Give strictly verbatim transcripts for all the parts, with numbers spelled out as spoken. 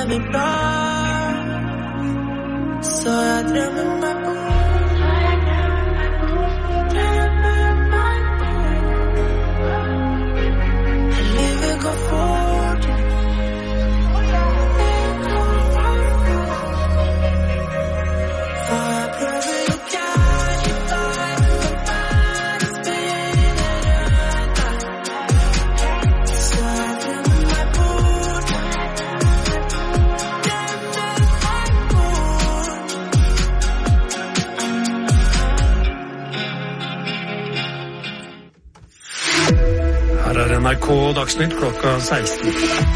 mi paz. Så jeg drømmer meg bort. Livet går fort. For jeg prøver å catche time, men verdens begynner. Så jeg drømmer meg bort. Her er N R K Dagsnytt klokka seksten.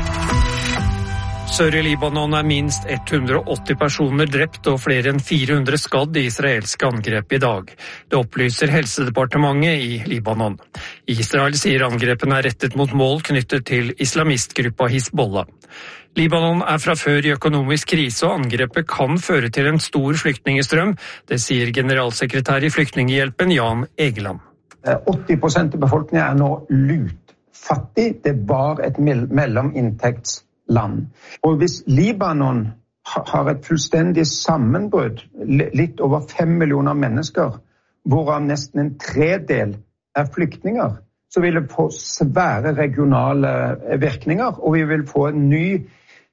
Sør i Libanon er minst hundre og åtti personer drept og flere enn fire hundre skadd i israelske angrep i dag. Det opplyser Helsedepartementet i Libanon. Israel sier angrepene er rettet mot mål knyttet til islamistgruppa Hizbollah. Libanon er fra før i økonomisk krise, og angrepet kan føre til en stor flyktningestrøm. Det sier generalsekretær i Flyktninghjelpen Jan Egeland. åtti prosent av befolkningen er nå lutfattig. Det var et mellominntektsland. Og hvis Libanon har et fullstendig sammenbrudd, litt over fem millioner mennesker, hvorav nesten en tredel er flyktninger, så vil det få svære regionale virkninger, og vi vil få en ny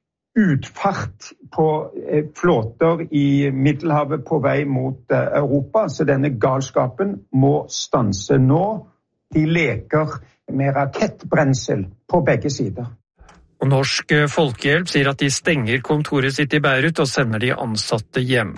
utfart på flåter i Middelhavet på vei mot Europa, så denne galskapen må stanse nå. De leker med rakettbrensel på begge sider. Og Norsk Folkehjelp sier at de stenger kontoret sitt i Beirut og sender de ansatte hjem.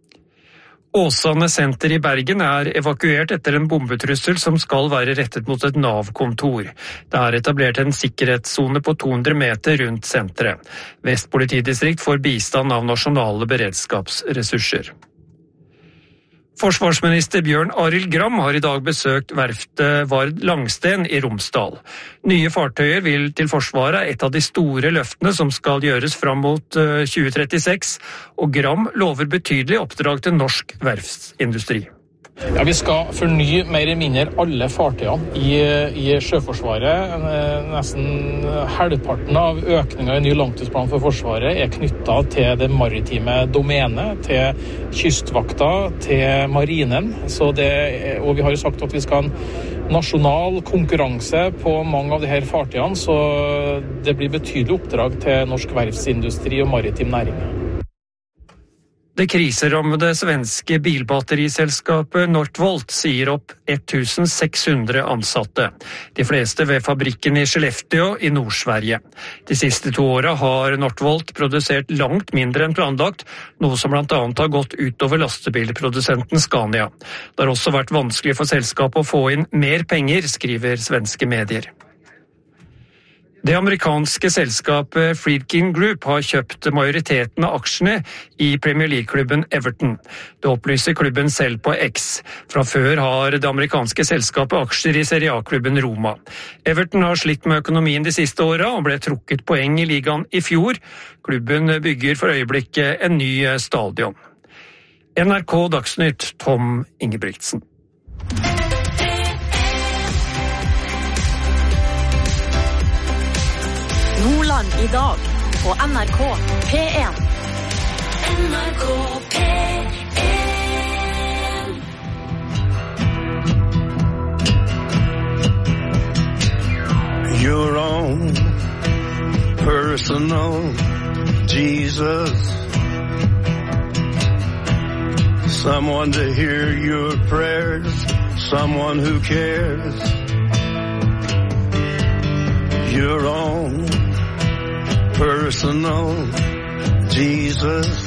Åsane senter i Bergen er evakuert etter en bombetrussel som skal være rettet mot et Nav-kontor. Det er etablert en sikkerhetszone på to hundre meter rundt senteret. Vest politidistrikt får bistand av nasjonale beredskapsressurser. Forsvarsminister Bjørn Arild Gram har i dag besøkt verftet Vard Langsten i Romsdal. Nye fartøyer vil til Forsvaret er et av de store løftene som skal gjøres fram mot tjue trettiseks, og Gram lover betydelig oppdrag til norsk verftsindustri. Ja, Vi skal fornye mer eller mindre alle fartøyene i, i Sjøforsvaret. Nesten halvparten av økningen i ny langtidsplan for Forsvaret er knyttet til det maritime domenet, til kystvakta, til marinen. Så det, og vi har jo sagt at vi skal ha en nasjonal konkurranse på mange av de her fartøyene, så det blir betydelig oppdrag til norsk verftsindustri og maritim næring. Det kriserammede svenske bilbatteriselskapet Northvolt sier opp seks hundre ansatte. De fleste ved fabrikken i Skellefteå i Nord-Sverige. De siste to årene har Northvolt produsert langt mindre enn planlagt, noe som blant annet har gått utover lastebilprodusenten Scania. Det har også vært vanskelig for selskapet å få inn mer penger, skriver svenske medier. Det amerikanske selskapet Friedkin Group har kjøpt majoriteten av aksjene i Premier League-klubben Everton. Det opplyser klubben selv på X. Fra før har det amerikanske selskapet aksjer i Serie A-klubben Roma. Everton har slitt med økonomien de siste årene og ble trukket poeng i ligaen i fjor. Klubben bygger for øyeblikket en ny stadion. N R K Dagsnytt, Tom Ingebrigtsen. Nordland i dag på N R K P en. N R K P en. Your own personal Jesus. Someone to hear your prayers, someone who cares. Your own personal Jesus.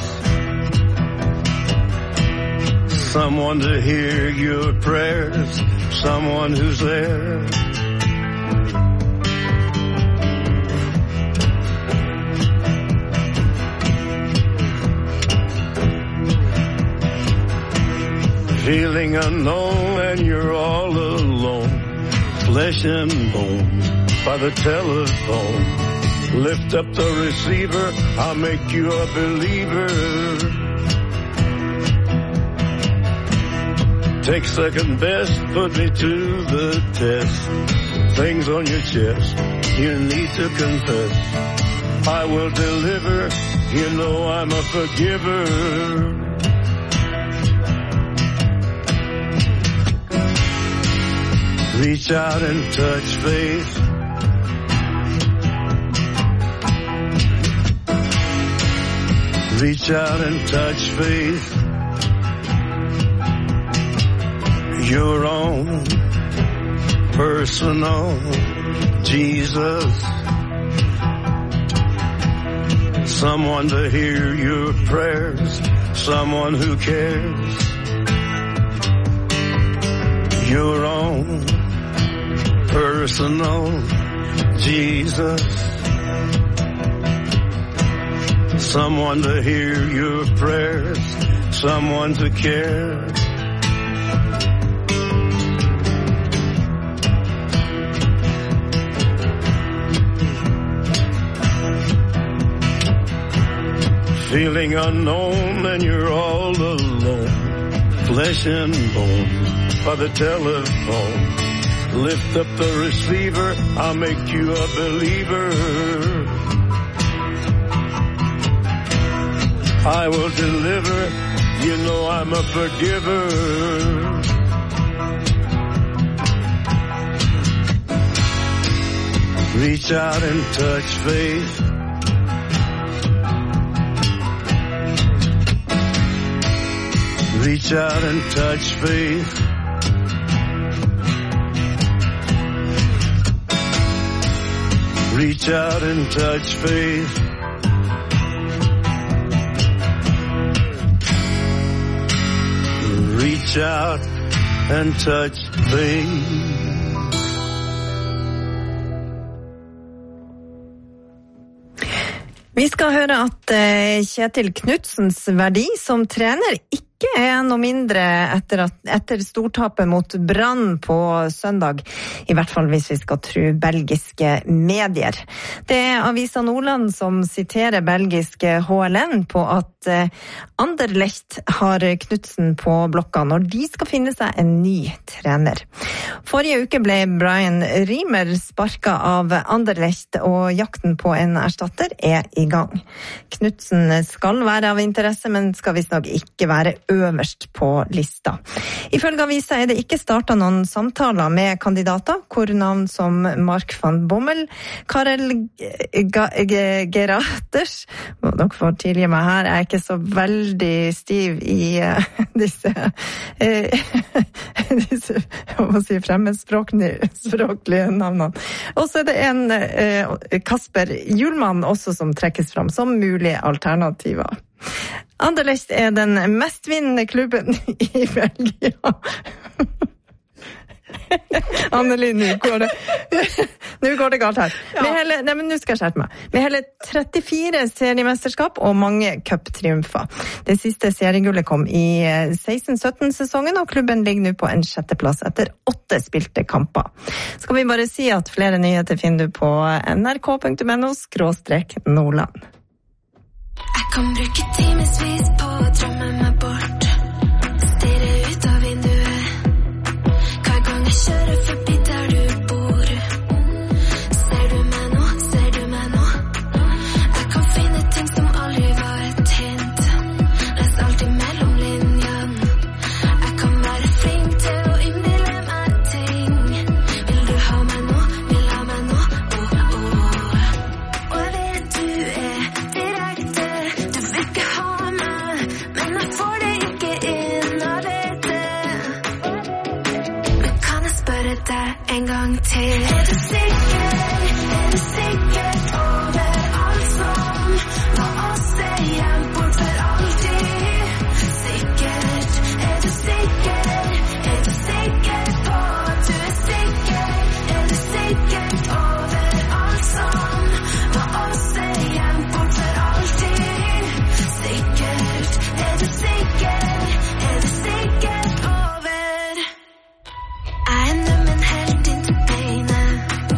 Someone to hear your prayers, someone who's there. Feeling unknown and you're all alone, flesh and bone by the telephone. Lift up the receiver, I'll make you a believer. Take second best, put me to the test. Things on your chest, you need to confess. I will deliver. You know I'm a forgiver. Reach out and touch faith. Reach out and touch faith. Your own personal Jesus. Someone to hear your prayers. Someone who cares. Your own personal Jesus. Someone to hear your prayers. Someone to care. Feeling unknown and you're all alone. Flesh and bone by the telephone. Lift up the receiver, I'll make you a believer. I will deliver, you know I'm a forgiver. Reach out and touch faith. Reach out and touch faith. Reach out and touch faith. Reach out and touch faith. Vi skal høre at Kjetil Knutsens verdi som trener ikke er noe mindre etter, at, etter stortapet mot Brann på søndag, i hvert fall hvis vi skal tro belgiske medier. Det er Avisa Nordland som siterer belgiske H L N på at Anderlecht har Knutsen på blokka når de skal finne seg en ny trener. Forrige uke ble Brian Riemer sparket av Anderlecht, og jakten på en erstatter er i gang. Knutsen skal være av interesse, men skal visst nok ikke være øverst på lista. Ifølge avisa er det ikke startet noen samtaler med kandidater, hvor navn som Mark van Bommel, Karel Geraters, dere får tilgi meg her, er ikke så veldig stiv i uh, disse, uh, disse jeg må si fremmedspråklige navnene. Og så er det en uh, Kasper Hjulmann også som trekkes fram som mulige alternativer. Anderlecht er den mestvinnende klubben i Belgia. Anneli, nå går det nå går det galt her. Ja. Med hele, nei, men nå skal jeg skjerpe meg. Med hele trettifire seriemesterskap og mange cuptriumfer. Det siste seriegullet kom i seksten sytten-sesongen, og klubben ligger nå på en sjetteplass etter åtte spilte kamper. Skal vi bare si at flere nyheter finner du på nrk punktum no skråstrek Nordland. Jeg kan bruke timesvis på å drømme meg bort, stirre ut av vinduet, hver gang jeg kjører forbi der du bor. Ser du meg nå, ser du meg nå, jeg kan finne ting som aldri var et hint, les alltid mellom linjene, jeg kan være flink til å innbille meg ting. Vil du ha meg nå, vil ha meg nå, oh, oh. Og jeg vet du er direkte. En gang til. Er du sikker, er du sikker over alt som var oss igjen bort for alltid? Sikkert, er du sikker, er du sikker på at du er sikker? Er du sikker over alt som var oss igjen bort for alltid? Sikkert, er du sikker, er du sikker over? Jeg er nummen helt inntil beinet.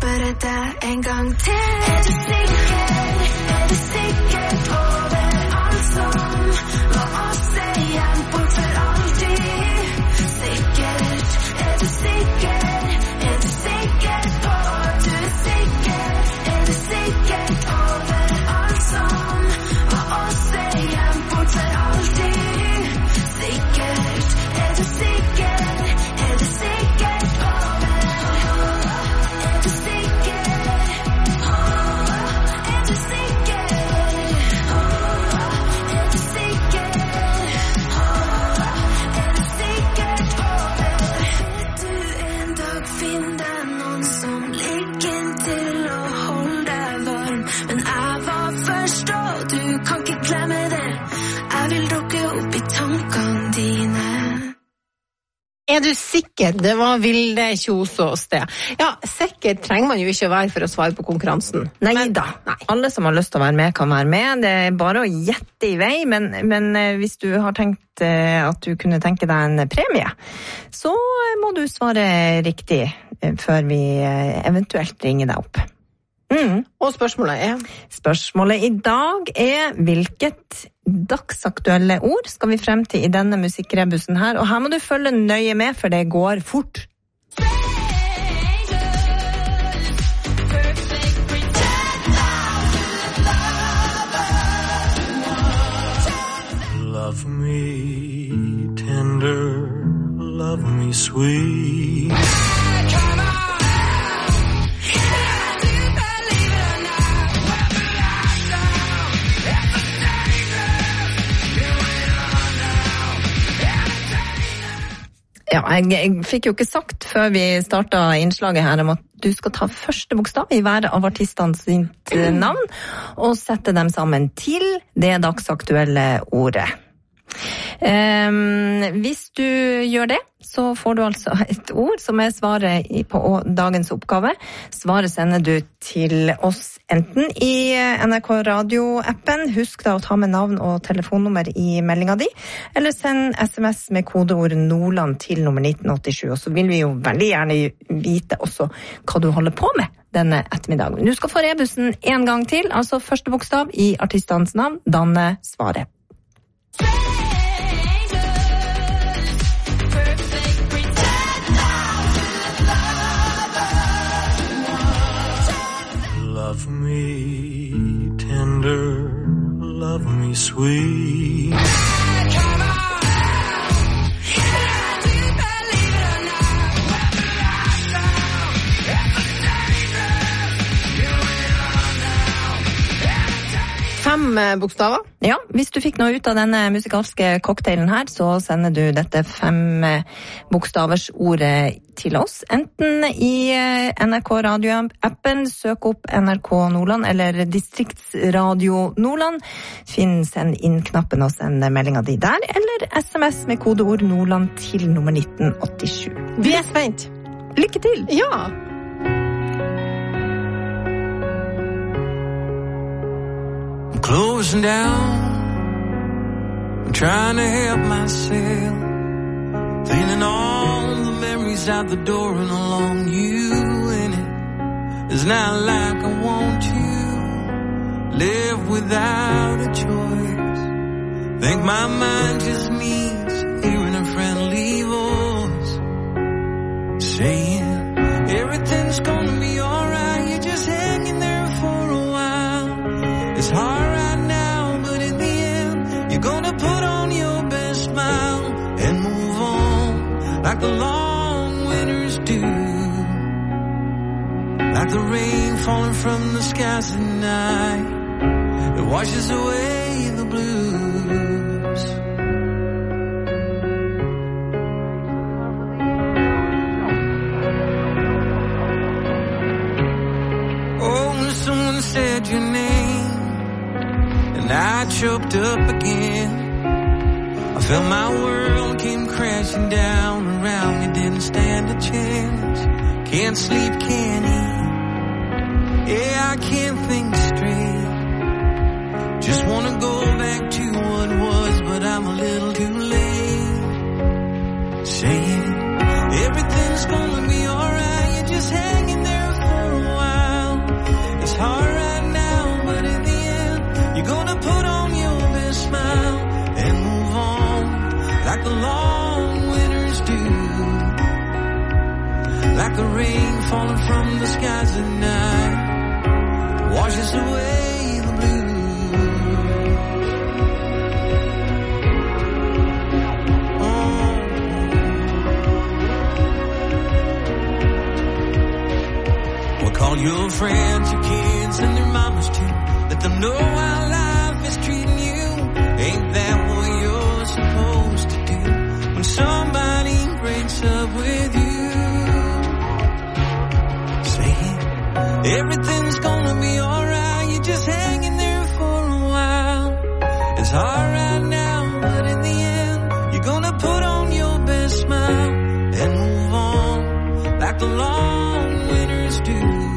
spørre deg en gang til. Er du sikker, er du sikker over alt som var oss igjen bort for alltid? Sikkert, er du sikker, er du sikker på at du er sikker? Er du sikker over alt som var oss igjen bort for alltid? Sikkert, er du sikker, er du sikker over? Er du sikker, er du sikker, er du sikker, er du sikker over? Vet du en dag finner deg noen som ligger til å holde deg varm, men jeg var først og du kan ikke glemme det. Jeg vil dukke opp i tankene dine. Er du sikker? Det var Vilde Kjosås det. Ja, sikker trenger man jo ikke å være for å svare på konkurransen. Nei Men- da. Nei. Alle som har lyst til å være med, kan være med. Det er bare å gjette i vei, men, men eh, hvis du har tenkt eh, at du kunne tenke deg en premie, så eh, må du svare riktig eh, før vi eh, eventuelt ringer deg opp. Mm. Og spørsmålet er Spørsmålet i dag er hvilket dagsaktuelle ord skal vi frem til i denne musikkrebusen her, og her må du følge nøye med, for det går fort. Love me tender, love me sweet. Ja, jeg, jeg fikk jo ikke sagt før vi startet innslaget her om at du skal ta første bokstav i hver av artistene sitt eh, navn og sette dem sammen til det dagsaktuelle ordet. Um, hvis du gjør det, så får du altså et ord som er svaret i- på dagens oppgave. Svaret sender du til oss enten i N R K Radio-appen, husk da å ta med navn og telefonnummer i meldinga di, eller send sms med kodeord Nordland til nummer nitten åttisju, og så vil vi jo veldig gjerne vite også hva du holder på med denne ettermiddagen. Du skal få rebusen en gang til, altså første bokstav i artistens navn, danne svaret. Love me tender, love me sweet. fem eh, bokstaver. Ja, hvis du fikk noe ut av denne musikalske cocktailen her, så sender du dette fem bokstavers ordet til oss. Enten i N R K Radio-appen, søk opp N R K Nordland eller Distriktsradio Nordland. Finn send inn-knappen og send meldinga di der, eller sms med kodeord Nordland til nummer nitten åttisju. Vi er spent. Lykke til! Ja. Closing down, I'm trying to help myself, feeling all the memories out the door and along you in it. It's not like I want to live without a choice. Think my mind just needs hearing a friendly voice saying everything's gonna be alright. You're just hanging there for a while. It's hard right now, but in the end, you're gonna put on your best smile and move on like the long winters do, like the rain falling from the skies at night. It washes away the blues. Oh, someone said your name and I choked up again. I felt my world came crashing down around me, didn't stand a chance. Can't sleep, can't eat, yeah, I can't think straight. Just wanna go back to what was, but I'm a little too late. Saying everything's gonna be alright, you're just hanging there for a while. rain falling from the skies at night washes away the blues. Oh. Well, call your friends, your kids, and their mamas too. Let them know how life is treating you. Ain't that what you're supposed to do when somebody breaks up with you? Say everything's gonna be alright. You're just hanging there for a while. It's hard right now, but in the end, you're gonna put on your best smile and move on like the long winters do.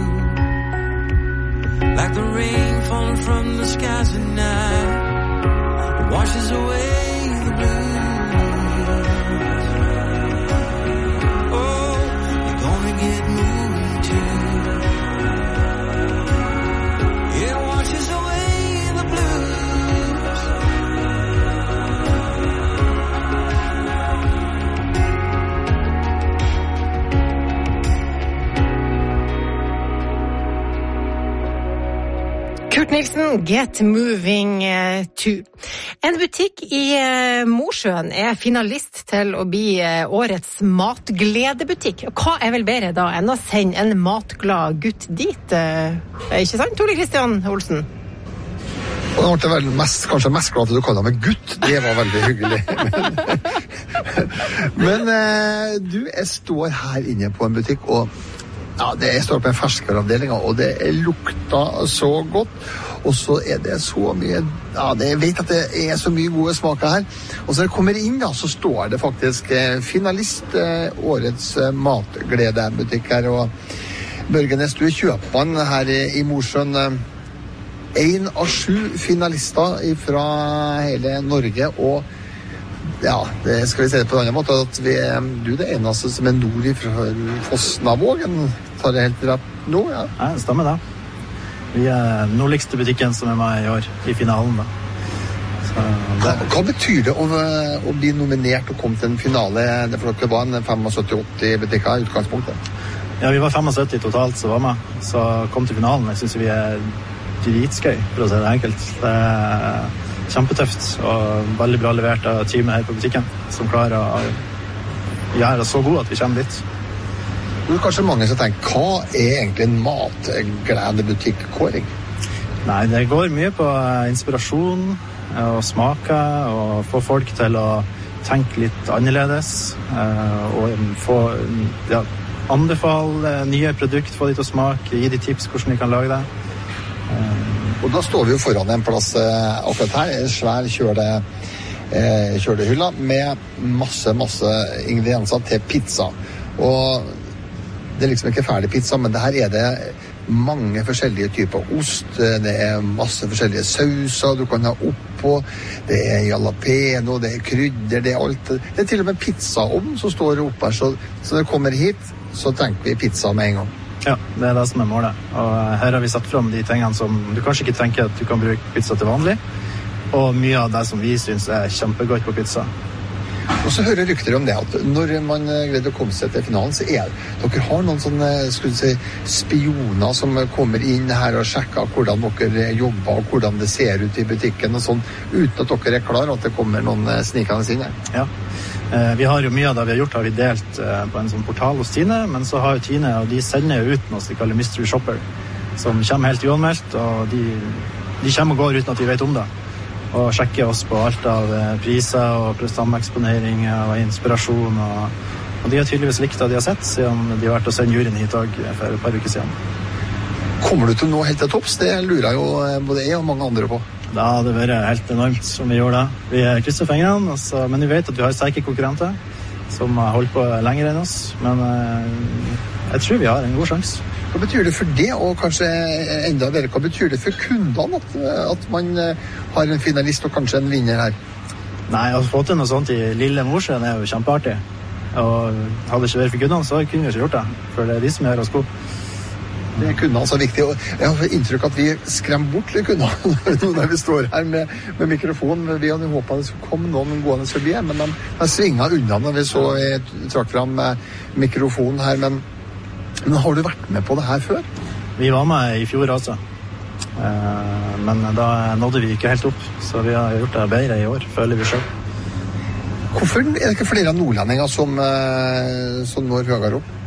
Like the rain falling from the skies at night, it washes away the blues. Oh, you're gonna get moving too. It washes away the blues. Kurt Nilsen, Get Moving To. En butikk i Mosjøen er finalist til å bli årets matgledebutikk. Hva er vel bedre da enn å sende en matglad gutt dit? Ikke sant, Ole Kristian Olsen? Og da ble jeg vel mest, kanskje mest glad til du kaller meg gutt. Det var veldig hyggelig. Men eh, du, jeg står her inne på en butikk, og ja, det jeg står på en ferskvareavdeling, og det lukta så godt. Og så er det så mye, ja, det, jeg vet at det er så mye gode smaker her. Og så når jeg kommer inn da, så står det faktisk eh, finalist, eh, årets eh, matgledebutikk her. Og Børgenes, du er kjøpmann her i, i Mosjøen. Eh, en av sju finalister fra hele Norge, og ja, det skal vi se det på en annen måte, at vi, du er det eneste som er nord fra Fosnavågen. Tar det helt rett nå, ja? Ja, det stemmer det. Vi er nordligste butikken som er med i år, i finalen da. Så det... Hva, hva betyr det å, å bli nominert og komme til en finale? Det for dere var en syttifem åtti butikker i utgangspunktet. Ja, vi var syttifem totalt som var med, så kom til finalen. Jeg synes vi er dritskøy, for å si det enkelt. Det er kjempetøft og veldig bra levert av teamet her på butikken, som klarer å gjøre det så god at vi kommer dit. Det er kanskje mange som tenker, hva er egentlig en matgledebutikk-kåring? Nei, det går mye på inspirasjon og smaker, og få folk til å tenke litt annerledes, og få, ja, anbefale nye produkt, få de til å smake, gi de tips hvordan de kan lage det. Og da står vi jo foran en plass akkurat her, en svær kjøle, eh, kjølehylla med masse, masse ingredienser til pizza. Og det er liksom ikke ferdig pizza, men det her er det mange forskjellige typer ost, det er masse forskjellige sauser du kan ha oppå, det er jalapeno, det er krydder, det er alt. Det er til og med pizzaovn som står oppe her, så, så når det kommer hit, så tenker vi pizza med en gang. Ja, det er det som er målet. Og her har vi satt frem de tingene som du kanskje ikke tenker at du kan bruke pizza til vanlig, og mye av det som vi synes er kjempegodt på pizza. Og så hører rykter om det at når man gleder å komme seg til finalen, så er det, dere har noen sånne, skulle du si, spioner som kommer inn her og sjekker hvordan dere jobber og hvordan det ser ut i butikken og sånn, uten at dere er klar at det kommer noen snikende inn her. Ja, vi har jo mye av det vi har gjort, har vi delt på en sånn portal hos Tine, men så har jo Tine, og de sender jo ut noe som de kaller Mystery Shopper, som kommer helt uanmeldt, og de, de kommer og går uten at vi vet om det. Og sjekker oss på alt av priser og prestameksponering og inspirasjon, og, og de har tydeligvis likt det de har sett, siden de har vært å sende juryen hit også for et par uker siden. Kommer du til nå helt til topps? Det lurer jo både jeg og mange andre på. Da hadde det vært helt enormt om vi gjorde det. Vi krysser fingrene, altså, men vi vet at vi har sterke konkurrenter som har holdt på lenger enn oss, men jeg tror vi har en god sjans. Hva betyr det for det, og kanskje enda bedre, hva betyr det for kundene at, at man har en finalist og kanskje en vinner her? Nei, å få til noe sånt i lille Mosjøen er jo kjempeartig. Og hadde det ikke vært for kundene, så kunne vi ikke gjort det, for det er de som gjør oss gode. Det er kundene så viktig, og jeg har inntrykk at vi skremmer bort litt kundene når vi står her med, med mikrofonen. Vi hadde håpet at det skulle komme noen gående forbi, men de, de svinget unna når vi så jeg trakk frem mikrofonen her, men Men har du vært med på det her før? Vi var med i fjor også. Men da nådde vi ikke helt opp, så vi har gjort det bedre i år, føler vi selv. Hvorfor er det ikke flere nordlendinger som, som når høyere opp?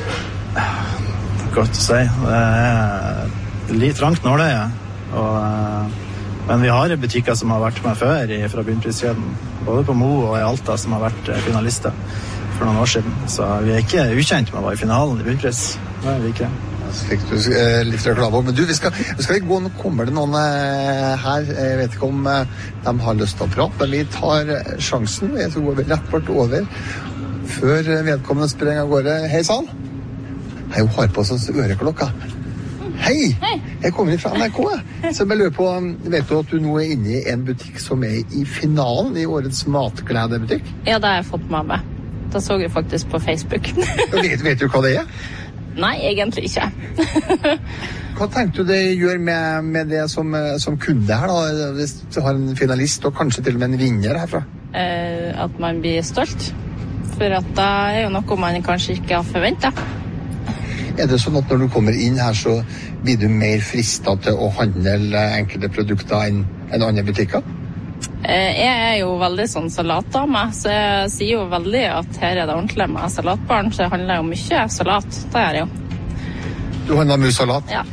Godt å si. Det er litt trangt når det er. Og, men vi har butikker som har vært med før fra bunnpriskjeden, både på Mo og i Alta, som har vært finalister for noen år siden. Så vi er ikke ukjent med å være i finalen i bunnpris. Det er vi ikke. Så fikk du litt reklame. Men du, vi skal, vi skal gå, nå kommer det noen her, jeg vet ikke om de har lyst til å prate, men vi tar sjansen, så går vi rett bort over, før vedkommende sprenger av gårde. Hei sann! Hei, hun har på oss øreklokka. Hei! Hei! Jeg kommer fra N R K, så jeg lurer på, vet du at du nå er inne i en butikk som er i finalen i årets matgledebutikk? Ja, det har jeg fått med meg. Det så jeg faktisk på Facebook. vet, vet du hva det er? Nei, egentlig ikke. Hva tenkte du det gjør med, med det som, som kunde her da, hvis du har en finalist og kanskje til og med en vinner herfra? Eh, at man blir stolt, for at det er jo noe man kanskje ikke har forventet. Er det sånn at når du kommer inn her så blir du mer fristet til å handle enkelte produkter enn, enn andre butikker? Eh, jeg er jo veldig sånn salatdame, så jeg sier jo veldig at her er det ordentlig med salatbarn, så jeg handler jo mye salat, det er jeg jo. Du handler mye salat? Ja.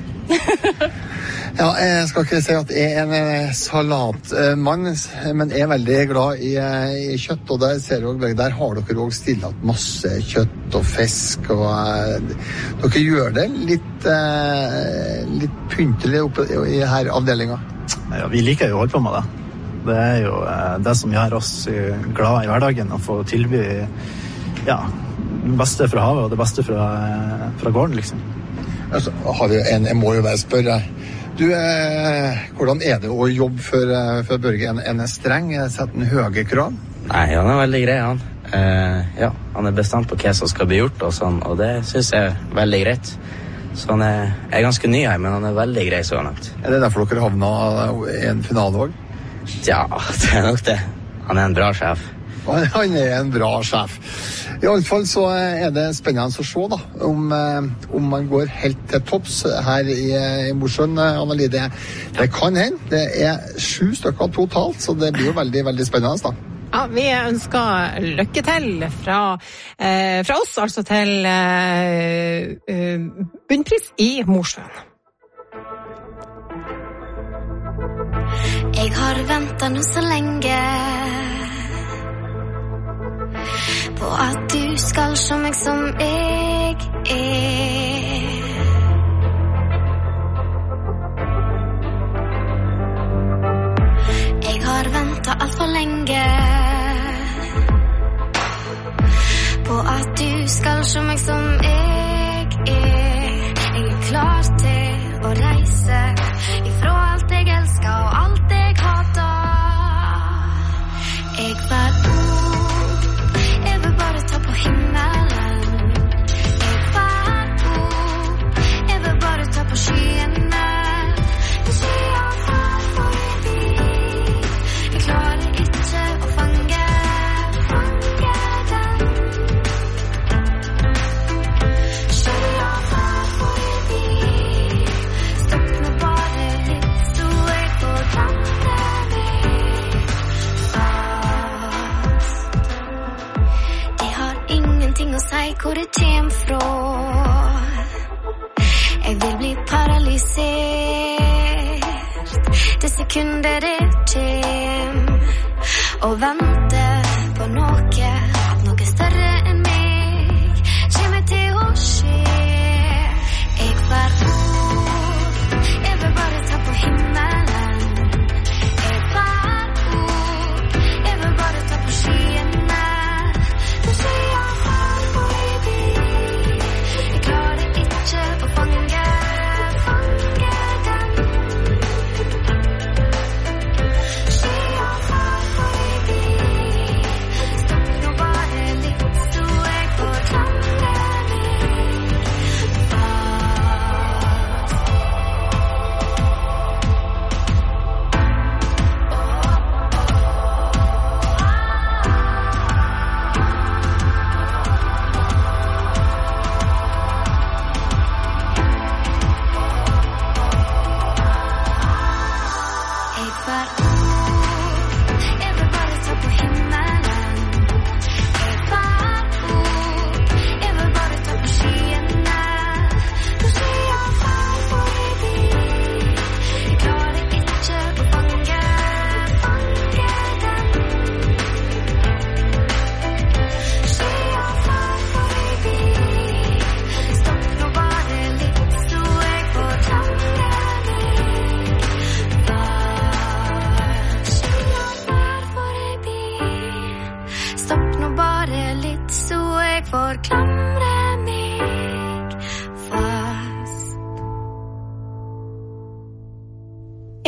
Ja, jeg skal ikke si at jeg er en salatmann, men jeg er veldig glad i, i kjøtt, og der ser jeg, der har dere også stillet masse kjøtt og fisk, og dere gjør det litt, litt pyntelig oppe i her avdelingen. Ja, vi liker jo å holde på med det. Det er jo det som gjør oss glad i hverdagen, å få tilby ja, det beste fra havet og det beste fra, fra gården, liksom. Altså, har vi en, jeg må jo bare spørre, du, eh, hvordan er det å jobbe for, for Børge? En, en streng, setter en høye krav? Nei, han er veldig grei, han. Eh, ja, han er bestemt på hva som skal bli gjort og sånn, og det synes jeg er veldig greit. Så han er, er ganske ny her, men han er veldig grei, så han er. Er det derfor dere havnet i en finale også? Ja, det er nok det. Han er en bra sjef. Han er en bra sjef. I alle fall så er det spennende å se da, om, om man går helt til topps her i, i Mosjøen, Annelie. Det, det kan hende. Det er sju stykker totalt, så det blir jo veldig, veldig spennende da. Ja, vi ønsker lykke til fra, eh, fra oss, altså til eh, bunnpris i Mosjøen. Jeg har ventet nå så lenge på at du skal se meg som jeg er. Jeg har ventet alt for lenge på at du skal se meg som jeg er. Jeg er klar til å reise ifra alt jeg elsker og alt jeg hater. Jeg var ord, jeg vil bare ta på himmelen. Jeg var ord, jeg vil bare ta på skyene. Det skyer her forbi. Jeg klarer ikke å fange, fange den. Skyer her forbi. Stopp meg bare litt, så jeg får lande meg fast. Jeg har ingenting å si hvor det kommer fra. Jeg vil bli paralysert det sekundet det kommer, og vente på noe, at noe større enn meg kommer til å skje. Jeg var ord, jeg vil bare ta på himmelen. Jeg var ord, jeg vil bare ta på skyene. Det skyer her forbi. Jeg klarer ikke å fange, fange den. Skyer her forbi. Stopp nå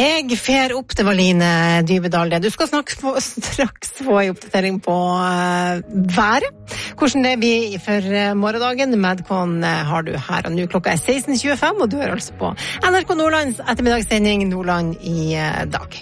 Jeg fer opp til Valine Dybedal. Du skal snakke få, straks få en oppdatering på uh, været. Hvordan det blir for morgendagen. Madcon har du her og nå. Klokka er seksten tjuefem, og du er altså på N R K Nordlands ettermiddagssending Nordland i uh, dag.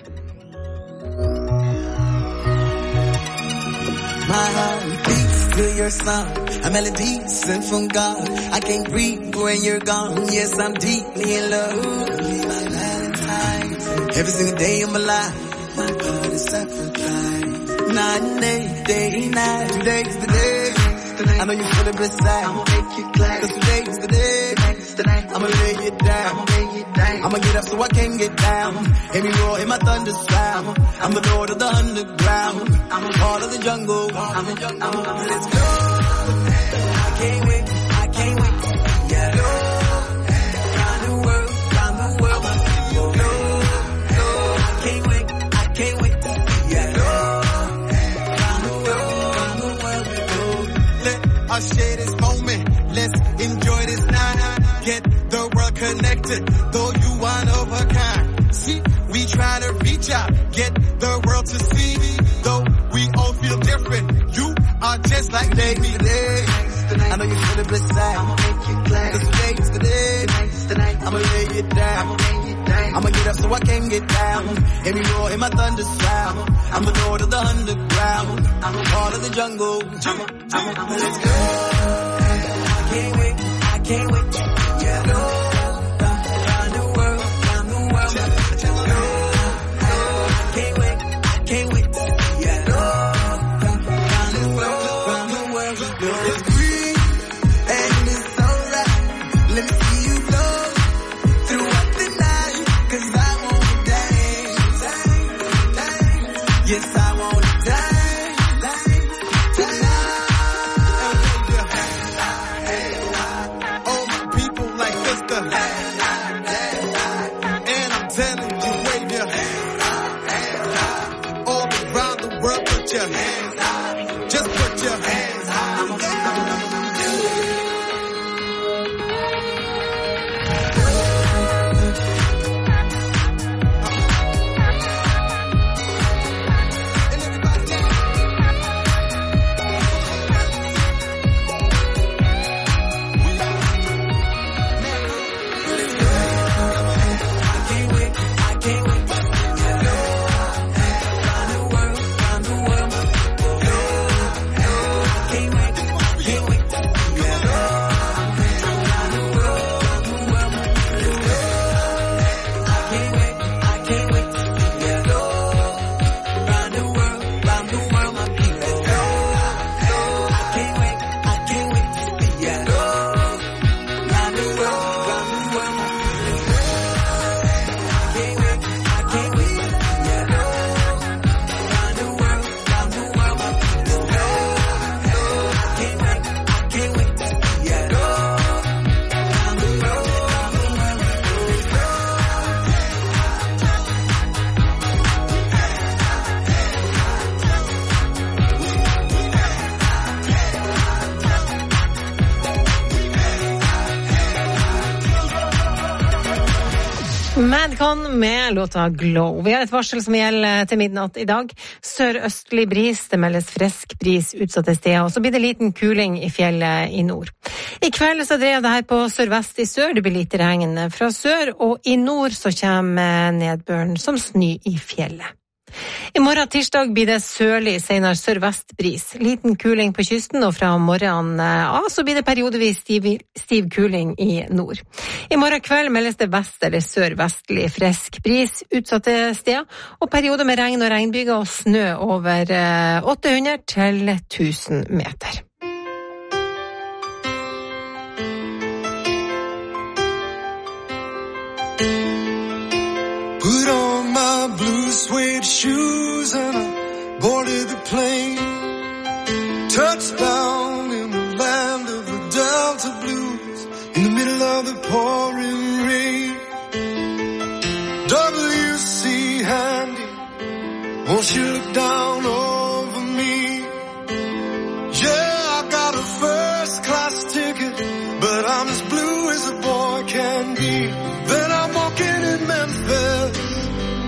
My heart beats to your song. A melody sent from God. I can't breathe when you're gone. Yes, I'm deeply in love. My Valentine. Every single day of my life, my God is sacrificed. Night and day, day and night. Today's the day. I know you feel it beside. I'ma make you glad. Cause today's the day. I'ma lay it down. I'ma lay it down. I'ma get up so I can get down. Hear me roar, hear my thunder sound. I'm the lord of the underground. I'm a part of the jungle. I'm a jungle. I'm a, let's go. I can't wait. I can't wait. Yeah. Go. Round the world. Round the world. My people go. Go. I can't wait. I can't wait. Yeah. Go. Round the world. Round the world we go. Let us share this moment. Let's enjoy this night. Get the world connected. Though you one of a kind. See, we try to reach out. Get the world to see. Though we all feel different. You are just like they be today. I know you feel it beside. I'ma make you glad. Cause today's the day. I'ma lay it down. I'ma get up so I can get down. Hear me roar, hear my thunder sound. I'm the lord of the underground. I'm a part of the jungle. I'm a, I'm a, I'm a, let's go. I can't wait. I can't wait. Yeah, go. Round the world, round the world. Go, go. I can't wait. I can't wait. Yeah, go. Round the world, round the world. Go. It's free and it's alright. Let me see you go throughout the night. Cause I wanna dance. Yes, I wanna dance. Just put your hands up. Madcon med låta Glow. Vi har et varsel som gjelder til midnatt i dag. Sørøstlig bris, det meldes frisk bris utsatte steder, og så blir det liten kuling i fjellet i nord. I kveld så drev det her på sørvest i sør, det blir litt regn fra sør, og i nord så kommer nedbøren som snø i fjellet. I morgen tirsdag blir det sørlig, senere sørvestbris. Liten kuling på kysten, og fra morgenen av så blir det periodevis stiv, stiv kuling i nord. I morgen kveld meldes det vest- eller sørvestlig frisk bris utsatte steder, og perioder med regn og regnbyger og snø over åtte hundre til tusen meter. Put on my blue suede shoes and I boarded the plane. Touchdown in the land of the Delta Blues, in the middle of the pouring rain. W C Handy, won't you look down over me? Yeah, I got a first class ticket, but I'm as blue as a boy can be. Then I'm walking in Memphis,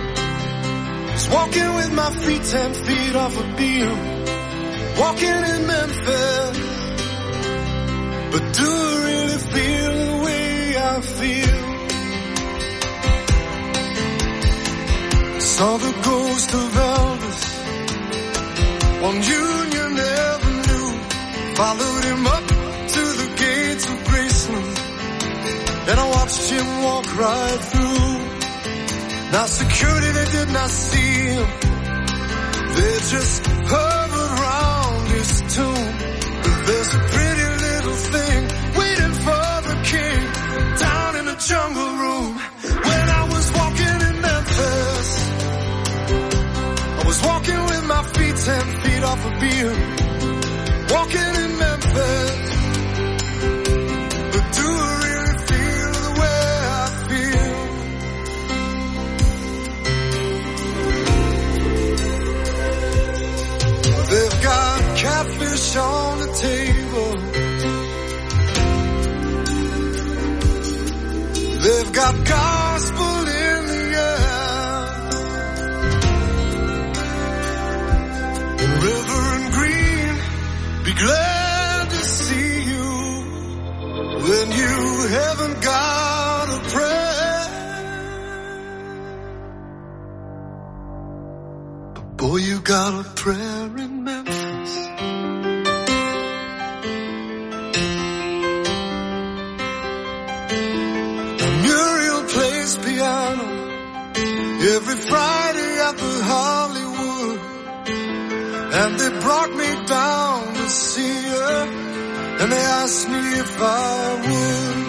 my feet ten feet off a beam, walking in Memphis. But do I really feel the way I feel? Saw the ghost of Elvis on Union Avenue, followed him up to the gates of Graceland, and I watched him walk right through. Now security, they did not see him, they just hovered around his tomb. But there's a pretty little thing waiting for the king down in the jungle room. When I was walking in Memphis, I was walking with my feet ten feet off a beam, walking in Memphis. But do I really feel the way I feel? They've got catfish on the table, they've got gospel in the air, Reverend Green, be glad to see you when you haven't got a prayer. But boy, you got a prayer in Memphis. Muriel plays piano every Friday at the Hollywood, and they brought me down to see her, and they asked me if I would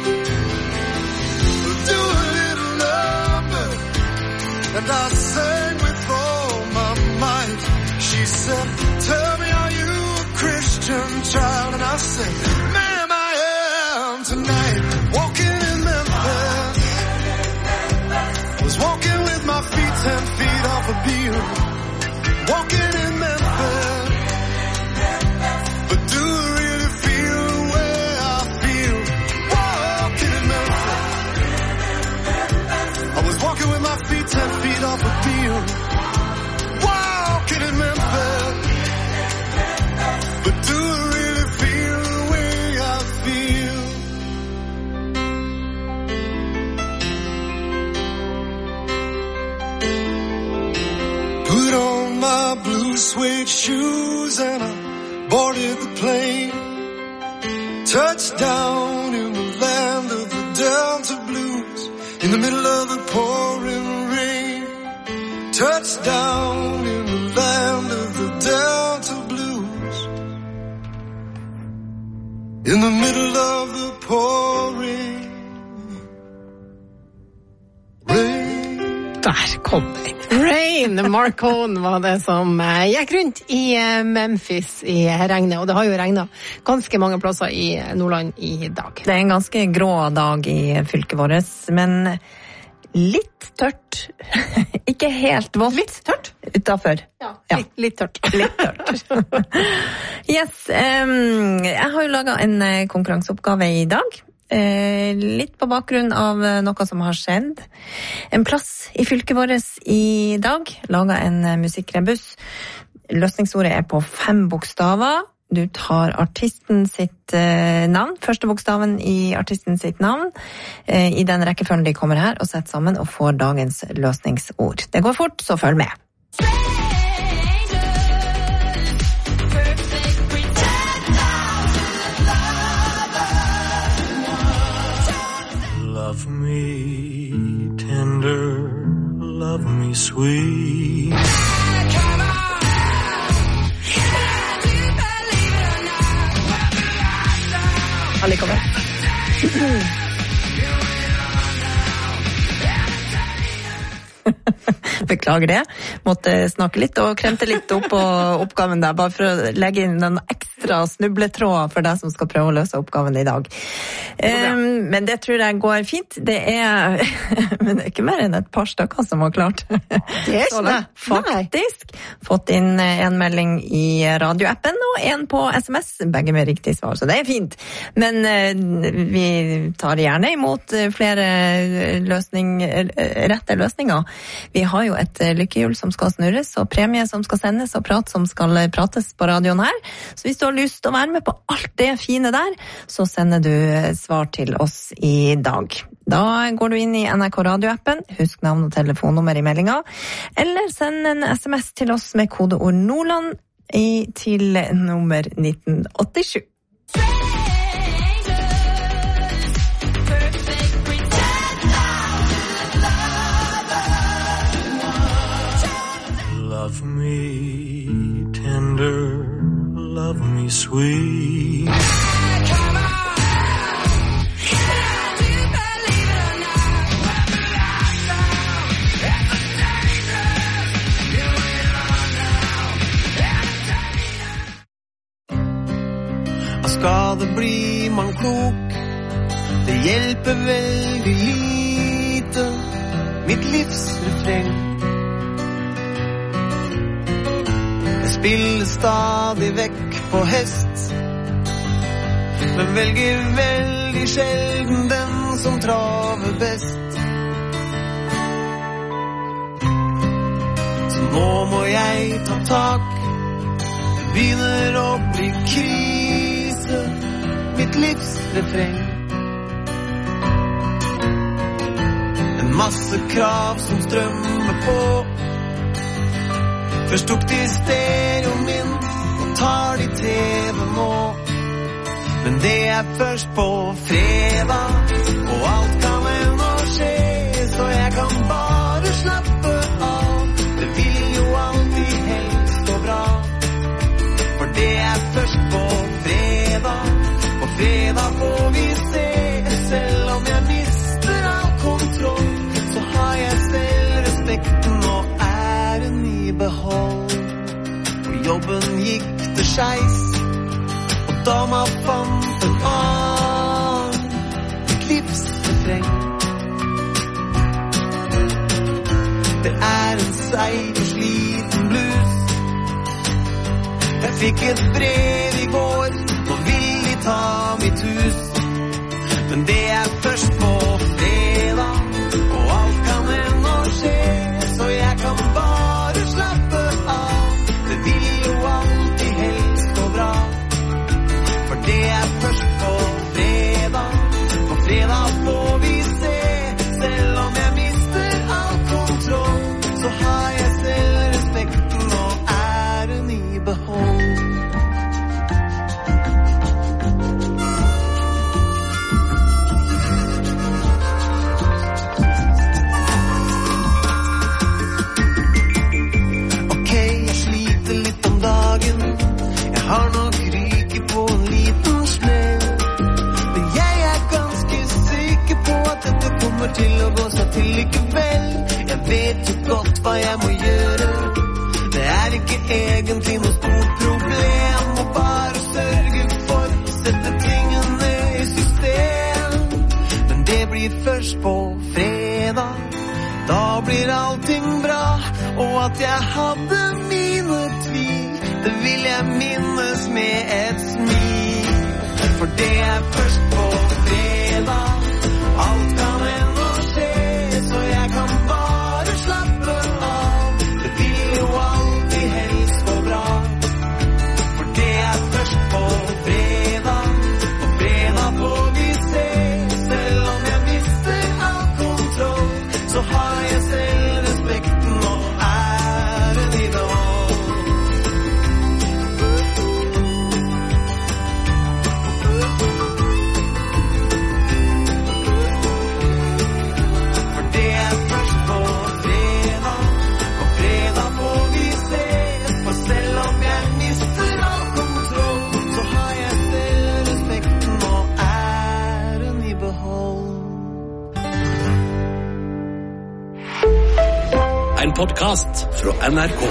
do a little number, and I sang with all my might. She said, tell me, are you a Christian child? And I said, ma'am, I am tonight. Walking in Memphis, was walking with my feet ten feet off a beam, walking in Memphis. But do I really feel the way I feel? Walking in Memphis, I was walking with my feet ten feet off a beam, walking in Memphis. But do I really feel the way I feel? Put on my blue suede shoes and I boarded the plane. Touched down in the land of the Delta Blues, in the middle of the pouring rain. Touched down in the land of the Delta Blues, in the middle of the pouring rain. Der kom den. Rain, Marcone var det som eh, gikk rundt i eh, Memphis i regnet, og det har jo regnet ganske mange plasser i Nordland i dag. Det er en ganske grå dag i fylket vårt, men litt tørt. Ikke helt vått. Litt tørt? Utenfor. Ja, ja. Litt, litt tørt. Litt tørt. Yes, um, jeg har jo laget en konkurranseoppgave i dag. Eh, litt på bakgrunn av noe som har skjedd. En plass i fylket vårt i dag. Laget en musikkrebus. Løsningsordet er på fem bokstaver. Du tar artisten sitt eh, navn, første bokstaven i artisten sitt navn, eh, i den rekkefølgen de kommer her, og setter sammen og får dagens løsningsord. Det går fort, så følg med. Love me tender, love me sweet. Allikevel. Beklager det. Måtte snakke litt og kremte litt opp på oppgaven der, bare for å legge inn en ekstra snubletråd for deg som skal prøve å løse oppgaven i dag. Um, men det tror jeg går fint. Det er, men det er ikke mer enn et par stykker som har klart. Det er ikke det. Faktisk. Fått inn en melding i radioappen og en på sms, begge med riktig svar, så det er fint. Men uh, vi tar gjerne imot flere løsning, rette løsninger. Vi har har jo et lykkehjul som skal snurres, og premie som skal sendes, og prat som skal prates på radioen her. Så hvis du har lyst til å være med på alt det fine der, så sender du svar til oss i dag. Da går du inn i N R K radioappen, husk navn og telefonnummer i meldinga, eller send en sms til oss med kodeord Nordland i, til nummer nitten åttisju. Love me tender, love me sweet. Skal det bli man klok, det hjelper veldig lite, mitt livs refreng. Jeg spiller stadig vekk på hest, men velger veldig sjelden den som traver best. Så nå må jeg ta tak, det begynner å bli krise, mitt livs refreng. En masse krav som strømmer på, først tok de stereoen min, og tar de T V nå. Men det er først på fredag, og alt kan ennå skje, så jeg kan bare slappe av. Det vil jo alltid helst gå bra, for det er først på fredag. På fredag får vi se, selv om jeg mister all kontroll, så har jeg selv respekten og æren i behold. På jobben gikk det skeis, og dama fant en annen, mitt livs refreng. Det er en seig og sliten blues. Jeg fikk et brev i går, nå vil de ta mitt hus. Men det er først på fredag, og alt kan ennå skje, så jeg kan bare slappe av. Det vil jo alltid helst gå bra, for det er først på fredag. På fredag får vi se, selv om jeg mister all kontroll, så har jeg selv respekten og æren i behold. Jeg har nok ryket på en liten smell, men jeg er ganske sikker på at dette kommer til å gå seg til likevel. Jeg vet jo godt hva jeg må gjøre, det er ikke egentlig noe stort problem, å bare sørge for å sette tingene i system. Men det blir først på fredag, da blir allting bra, og at jeg hadde mine tvil, det vil jeg minnes med et smil. For det er først på fredag, alt kan ennå skje, så jeg kan bare slappe av. Det vil jo alltid helst gå bra, for det er først på fredag. På fredag får vi se, selv om jeg mister all kontroll, så har jeg selv respekten og æren i behold. En podcast fra N R K.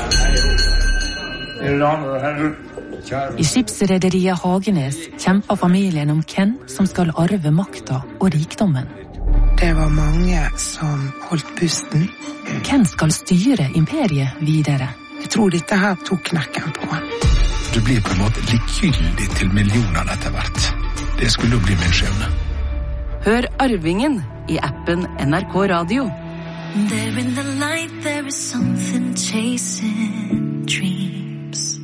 I skipsrederiet Hagenes kjemper familien om hvem som skal arve makta og rikdommen. Det var mange som holdt pusten. Hvem skal styre imperiet videre? Jeg tror dette her tok knekken på. Du blir på en måte likegyldig til millionene etter hvert. Det skulle jo bli min skjebne. Hør Arvingen i appen N R K Radio. There in the light, there is something chasing dreams.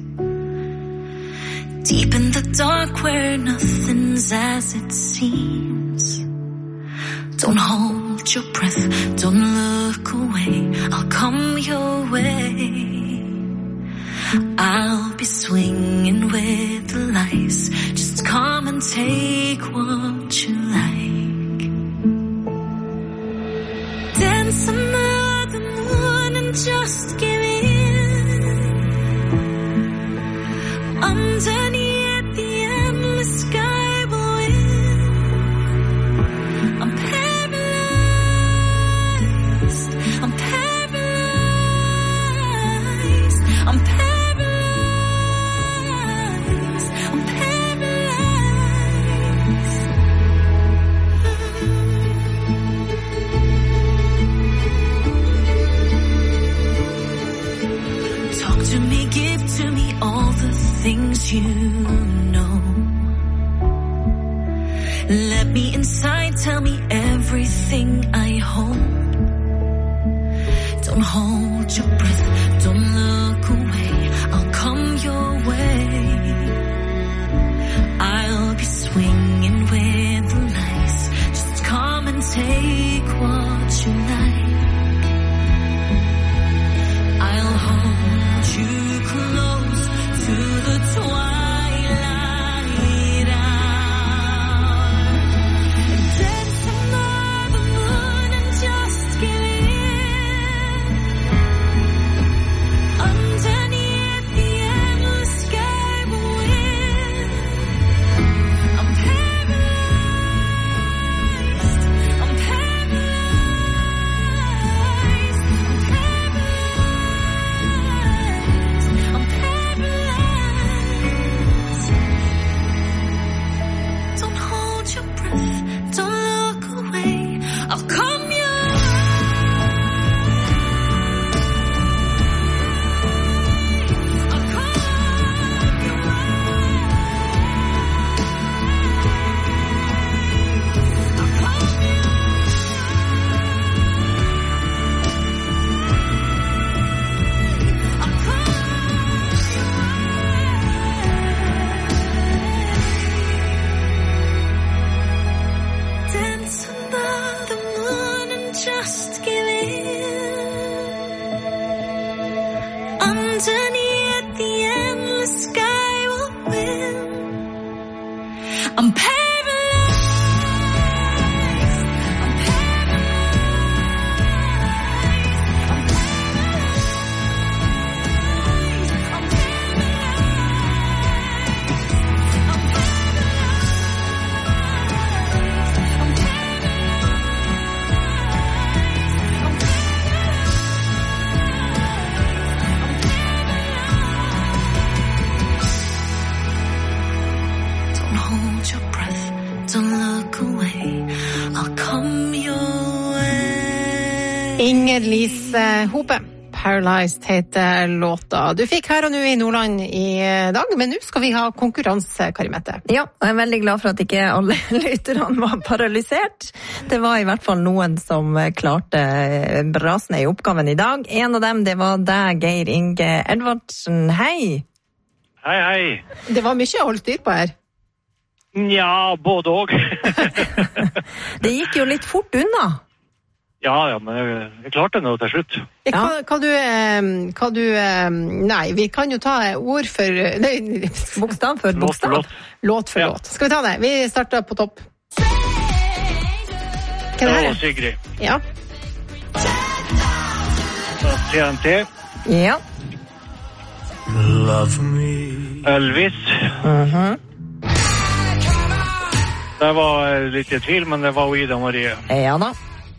Deep in the dark where nothing's as it seems. Don't hold your breath, don't look away. I'll come your way. I'll be swinging with the lights. Just come and take what you like. Dance under the moon and just give in. Underneath the endless sky will win. I'm paralyzed. I'm paralyzed. I'm paralyzed. Things you know. Let me inside, tell me everything I hold. Don't hold your breath, don't look away. I'll come your way. I'll be swinging with the lights. Just come and take what you like. I'll hold you close to the twilight hour. Dance under the moon and just give in. Underneath the endless sky will win. I'm paralyzed. I'm paralyzed. I'm paralyzed. I'm paralyzed. Don't hold your breath, don't look away. I'll come your way. I'll come your way. I'll come your way. I'll come dance under the moon and just give in. Underneath the endless sky will win. I'm paralyzed. I'm paralyzed. I'm paralyzed. I'm paralyzed. I'm Don't hold your breath, don't look away. I'll come your way. Inger Lise Hope, Paralyzed heter låta. Du fikk Her og nå i Nordland i dag, men nå skal vi ha konkurranse, Kari Mette. Ja, jeg er veldig glad for at ikke alle lytterne var paralysert. Det var i hvert fall noen som klarte brasene i oppgaven i dag. En av dem, det var deg, Geir Inge Edvardsen. Hei! Hei, hei. Det var mye å holde styr på her. Ja, både og. Det gikk jo litt fort unna. Ja, ja, men jeg, jeg klarte det nå til slutt. Hva, hva du, eh, hva du eh, nei, vi kan jo ta ord for nei, bokstav for bokstav. Låt for låt. Låt for Ja. låt. Skal vi ta det? Vi starter på topp. Hva er det her? Ja, Sigrid. Ja. T N T. Ja. Love me. Elvis. Mhm. Det var litt i tvil, men det var Ida Marie. Ja da.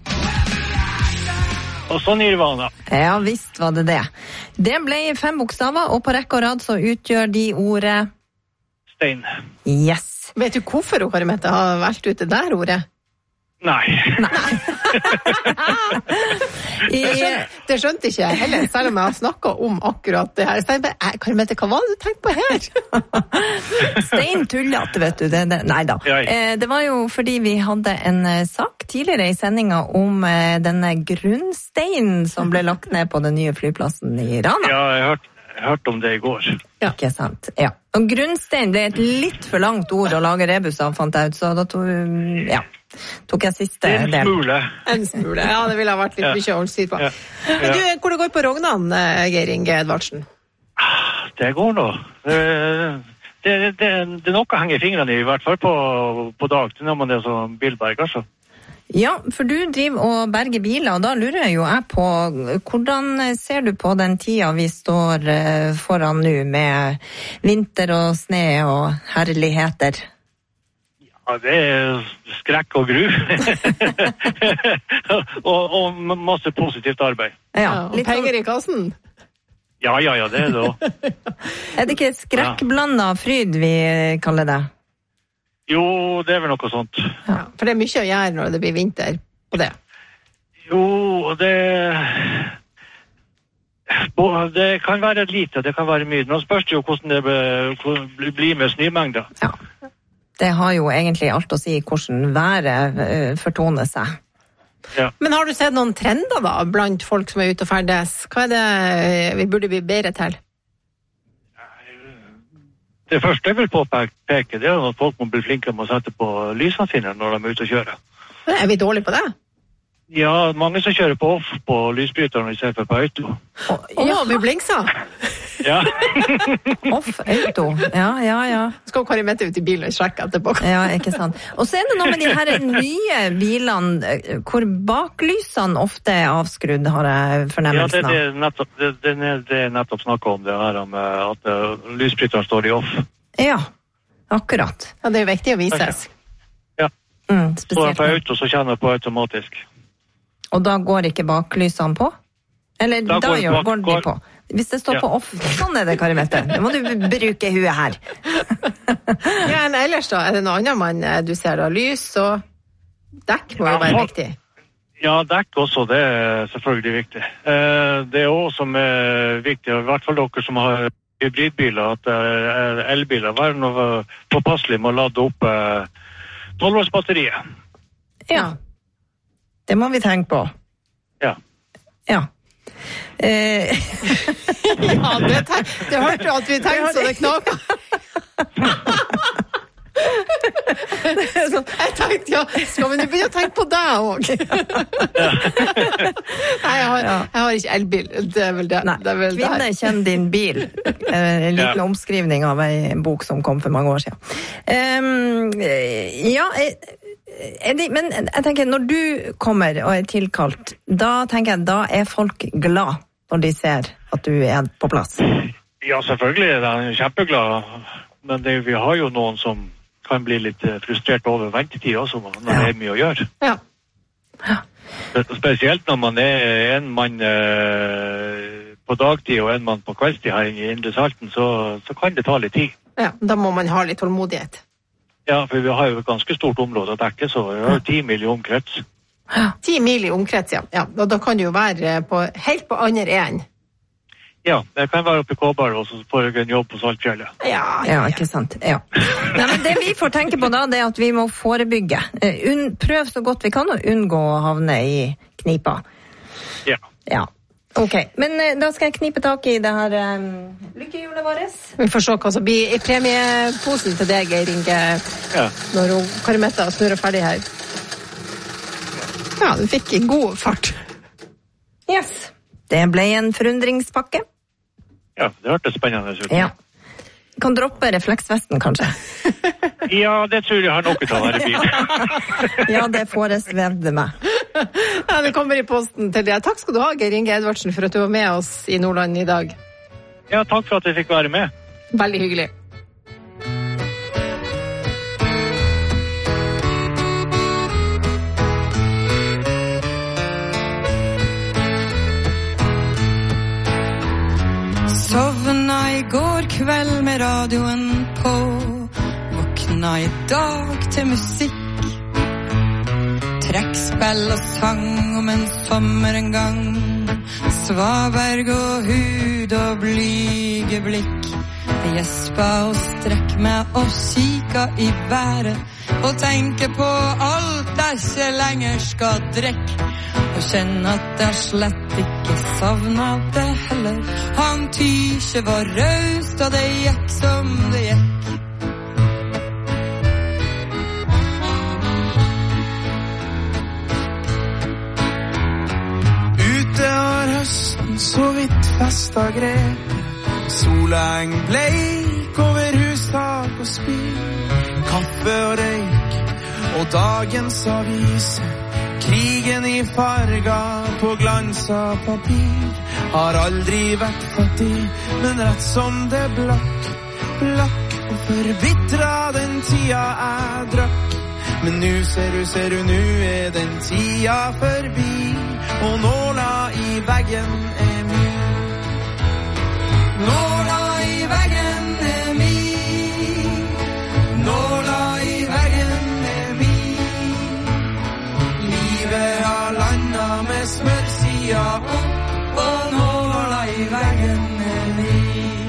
Og så Nirvana. Ja, visst var det det. Det ble fem bokstaver, og på rekke og rad så utgjør de ordet Stein. Yes. Vet du hvorfor Kari Mette har valgt ut det der ordet? Nei. I Det skjønte, det skjønte ikke jeg heller, selv om jeg har snakket om akkurat det her. Så jeg bare, Karimette, hva var det du tenkte på her? Stein tullete, vet du. Det, det, nei da. Eh, det var jo fordi vi hadde en sak tidligere i sendinga om eh, denne grunnsteinen som ble lagt ned på den nye flyplassen i Rana. Ja, jeg har hørt, jeg har hørt om det i går. Ja. Ikke sant. Ja. Og grunnstein ble et litt for langt ord å lage rebus av, fant jeg ut, så da tog, ja. tok jeg siste del. En smule. En smule, ja, det ville ha vært litt ja. mye å holde styr på. Ja. Ja. Men du, hvor det går på Rognan, Geir Inge Edvardsen? Det går nå. Det, det, det, det er noe å henge i fingrene i, i hvert fall på, på dag, når man er som bilberg, altså. Ja, for du driver og berger biler, og da lurer jeg jo jeg på, hvordan ser du på den tida vi står foran nå, med vinter og sne og herligheter? Ja, det er skrekk og gru. og, og masse positivt arbeid. Ja, litt penger i kassen? Ja, ja, ja, det er det også. Er det ikke skrekkblandet fryd vi kaller det? Jo, det er vel noe sånt. Ja, for det er mye å gjøre når det blir vinter på det. Jo, det... Det kan være lite, det kan være mye. Nå spørs det jo hvordan det blir med snømengder. Ja. Det har jo egentlig alt å si hvordan været fortoner seg. Ja. Men har du sett noen trender da, blant folk som er ute og ferdes? Hva er det vi burde bli bedre til? Det første jeg vil påpeke, det er at folk må bli flinke med å sette på lysene sine når de er ute og kjører. Er vi dårlige på det? Ja, mange som kjører på off på lysbryteren i stedet for på auto. Å, ja, vi blinkser. Ja. Off, auto. Ja, ja, ja. Skal Karimette ut i bilen og sjekke etterpå. Ja, ikke sant. Og så er det noe med de her nye bilene, hvor baklysene ofte er avskrudd, har jeg fornemmelsen av. Ja, det er nettopp, det, det, det er nettopp snakket om det her, om at lysbryteren står i off. Ja, akkurat. Ja, det er jo viktig å vises. Ja. Mm, så er på auto, så kjenner jeg på automatisk. Og da går ikke baklysene på? Eller da, da går, gjør, går de på? Hvis det står ja. på off, sånn er det, Karimette. Nå må du bruke huet her. Ja, men ellers da, er det noe annet man, du ser da, lys og dekk må jo være ja, viktig. Ja, dekk også, det er selvfølgelig viktig. Det er også som er viktig, i hvert fall dere som har hybridbiler, at elbiler, vær noe påpasselig med å lade opp tolv-års-batteriet. Ja. Det må vi tenke på. Ja. Ja. Eh. ja, det, det hørte du at vi tenkte så det knaker. Jeg tenkte, ja, skal vi nå begynne å tenke på deg også? Nei, jeg har, jeg har ikke elbil. Det er vel det. Nei, det er vel kvinne det kjenner din bil. En liten ja. omskrivning av en bok som kom for mange år siden. Um, ja, jeg, men jeg tenker, når du kommer og er tilkalt, da tenker jeg, da er folk glad når de ser at du er på plass. Ja, selvfølgelig er de kjempeglad. Men det, vi har jo noen som kan bli litt frustrert over ventetid også, når ja. det er mye å gjøre. Ja. Ja. Spesielt når man er en mann eh, på dagtid og en mann på kveldstid her i Indre Salten, så, så kan det ta litt tid. Ja, da må man ha litt tålmodighet. Ja, for vi har jo et ganske stort område å dekke, så vi har jo ti mil i omkrets. Ti mil i omkrets, ja. Ja, og da kan det jo være på, helt på andre enden. Ja, det kan være oppe i Kåbar, og så får jeg en jobb på Saltfjellet. Ja, ja, ja, ikke sant. Ja. Nei, men det vi får tenke på da, det er at vi må forebygge. Un- prøv så godt vi kan å unngå å havne i knipa. Ja. Ja. Ok, men da skal jeg knipe tak i det her um, lykkehjulet vårt. Vi får se hva som blir i premieposen til deg, Geir Inge, ja. når hun Karimette snurrer ferdig her. Ja, du fikk en god fart. Yes. Det ble en forundringspakke. Ja, det hørtes spennende ut. Ja. Kan droppe refleksvesten, kanskje? Ja, det tror jeg har noe til å være i bil. Ja, det får jeg svevde meg. Ja, det kommer i posten til deg. Takk skal du ha, Geir Inge Edvardsen, for at du var med oss i Nordland i dag. Ja, takk for at jeg fikk være med. Veldig hyggelig. Sovna i går kveld med radioen på, våkna i dag til musikk. Trekkspill spill og sang om en sommer en gang. Svaberg og hud og blyge blikk. Jeg gjespa og strekk meg og kika i været og tenker på alt jeg ikke lenger skal drikke. Og kjenne at jeg slett ikke savnet det heller. Han tykje var raust og det gikk som det gikk. Ute har høsten så vidt festa grep. Sola eng bleik over hustak og spir. Kaffe og røyk og dagens avise. Krigen i farga på glansa papir. Har aldri vært fattig, men rett som det blakk. Blakk og forbitra den tida jeg drakk. Men nu ser du, ser du, nu er den tida forbi. Og nåla i veggen er min. Nåla i veggen er min. Nåla i veggen er min. Livet har landet med smørsida opp. Og nåla i veggen er min.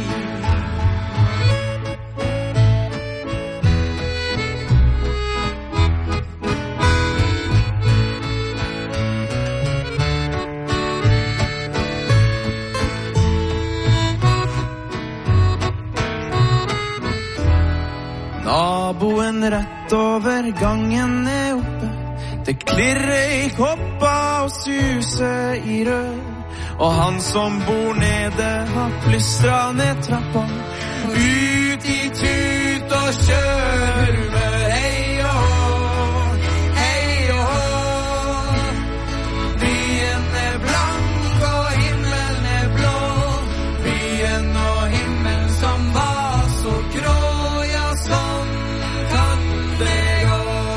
Naboen rett over gangen er oppe. Det klirrer i koppa og suser i rør. Og han som bor nede har plystret ned trappa. Ut i tut og kjør med hei og hå, hei og hå. Byen er blank og himmelen er blå. Byen og himmelen som var så grå. Ja, sånn kan det gå.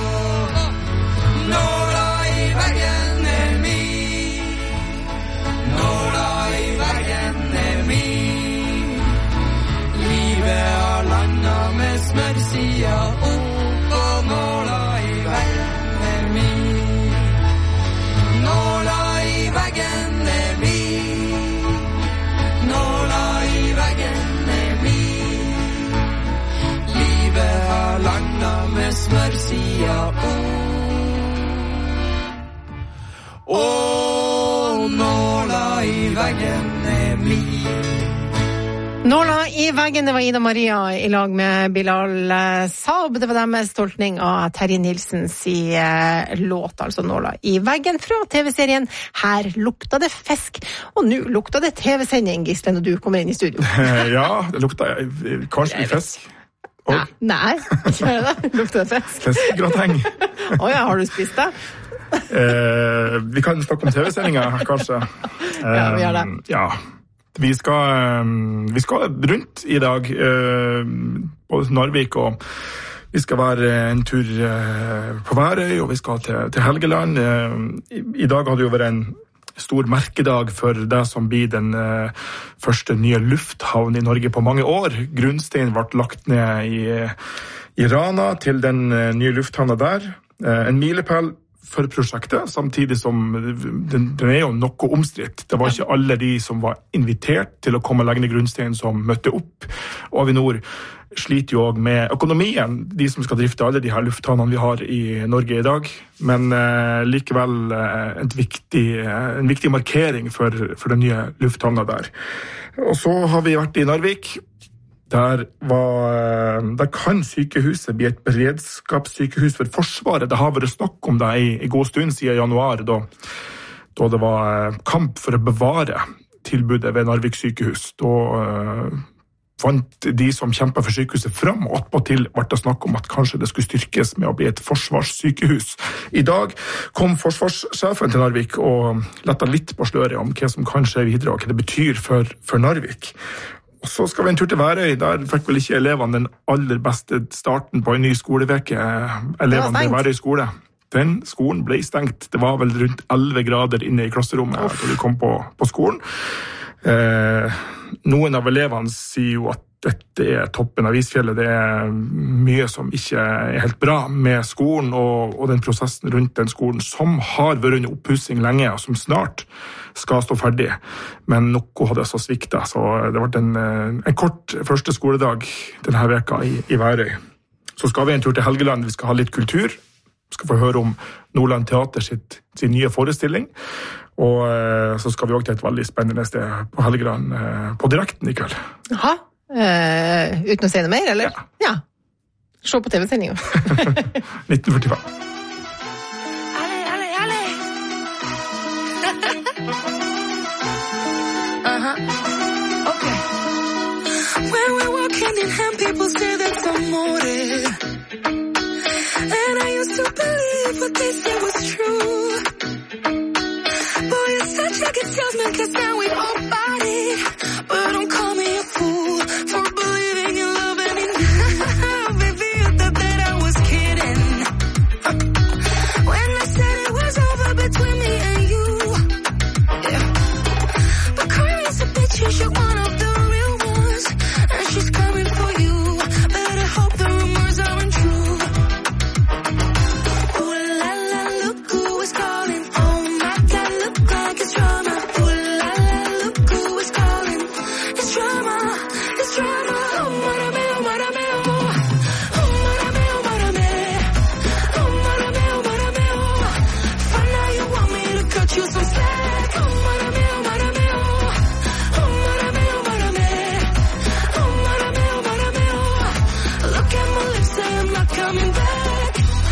Nåla i veggen er min. Nåla i veggen er min. Livet har landet med smørsida opp. Og nåla i veggen er min. Nåla i veggen er min. Nåla i veggen er min. Livet har landet med smørsida opp. Og nåla i veggen er min. Nåla i veggen, det var Ida Maria i lag med Bilal Saab. Det var deres tolkning av Terje Nilsens i, eh, låt, altså Nåla i veggen fra T V-serien Her lukta det fisk. Og nå lukta det T V-sending, Gisle, når du kommer inn i studio. Ja, det lukta kanskje litt fisk. Og Nei, ikke er det det? Lukta det fisk? fiskgrateng. Åja, har du spist det? Eh, vi kan snakke om T V-sendinger, kanskje. Eh, Ja, vi gjør det. Ja, vi skal, vi skal rundt i dag, eh, både til Narvik, og vi skal være en tur eh, på Værøy, og vi skal til, til Helgeland. Eh, i, I dag hadde jo vært en stor merkedag for det som blir den eh, første nye lufthavn i Norge på mange år. Grunnstein ble lagt ned i, i Rana til den eh, nye lufthavna der. Eh, en milepæl for prosjektet, samtidig som den, den er jo noe omstridt. Det var ikke alle de som var invitert til å komme og legge ned grunnsteinen som møtte opp. Og Avinor sliter jo også med økonomien, de som skal drifte alle de her lufthavnene vi har i Norge i dag. Men eh, likevel eh, en, viktig, eh, en viktig markering for, for den nye lufthavna der. Og så har vi vært i Narvik. Der, var, der kan sykehuset bli et beredskapssykehus for Forsvaret. Det har vært snakk om det i, i god stund siden januar, da, da det var kamp for å bevare tilbudet ved Narvik sykehus. Da uh, fant de som kjempet for sykehuset fram, og attpåtil ble det snakk om at kanskje det skulle styrkes med å bli et forsvarssykehus. I dag kom forsvarssjefen til Narvik og lette litt på sløret om hva som kan skje videre, og hva det betyr for, for Narvik. Og så skal vi en tur til Værøy. Der fikk vel ikke elevene den aller beste starten på en ny skoleveke. Elevene ved Værøy skole. Den skolen ble stengt. Det var vel rundt elleve grader inne i klasserommet da vi kom på, på skolen. Eh, noen av elevene sier jo at dette er toppen av isfjellet. Det er mye som ikke er helt bra med skolen og, og den prosessen rundt den skolen, som har vært under oppussing lenge, og som snart skal stå ferdig. Men noe hadde så sviktet, så det ble en, en kort første skoledag denne veka i, i Værøy. Så skal vi en tur til Helgeland, vi skal ha litt kultur. Vi skal få høre om Nordland Teater sitt, sin nye forestilling. Og så skal vi også til et veldig spennende sted på Helgeland, på direkten i kveld. Jaha, uh, uten å si noe mer, eller? Ja. Ja. Se på T V-sendingen. nitten førtifem. Ale, ale, ale. Uh-huh. Okay. When we're walking in hand, people say that's amore. And I used to believe what they said was true. Boy, you're such a good salesman, cause now we've all bought it. But don't call me a fool for believing in love and in baby, you thought that I was kidding when I said it was over between me and you. Yeah. But Carly's a bitch, you should one of the real ones, and she's coming for you. Better hope the rumors aren't true. Ooh la la, look who is calling. Oh my God, look like it's drama. Ooh la la, look who is calling. It's drama, it's drama. Oh marame, oh marame, oh. Oh marame, oh marame. Oh marame, oh marame, oh. Find out you want me to cut you some slack. Oh marame, oh marame, oh. Oh marame, oh marame. Oh marame, oh marame, oh. Look at my lips, say I'm not coming back.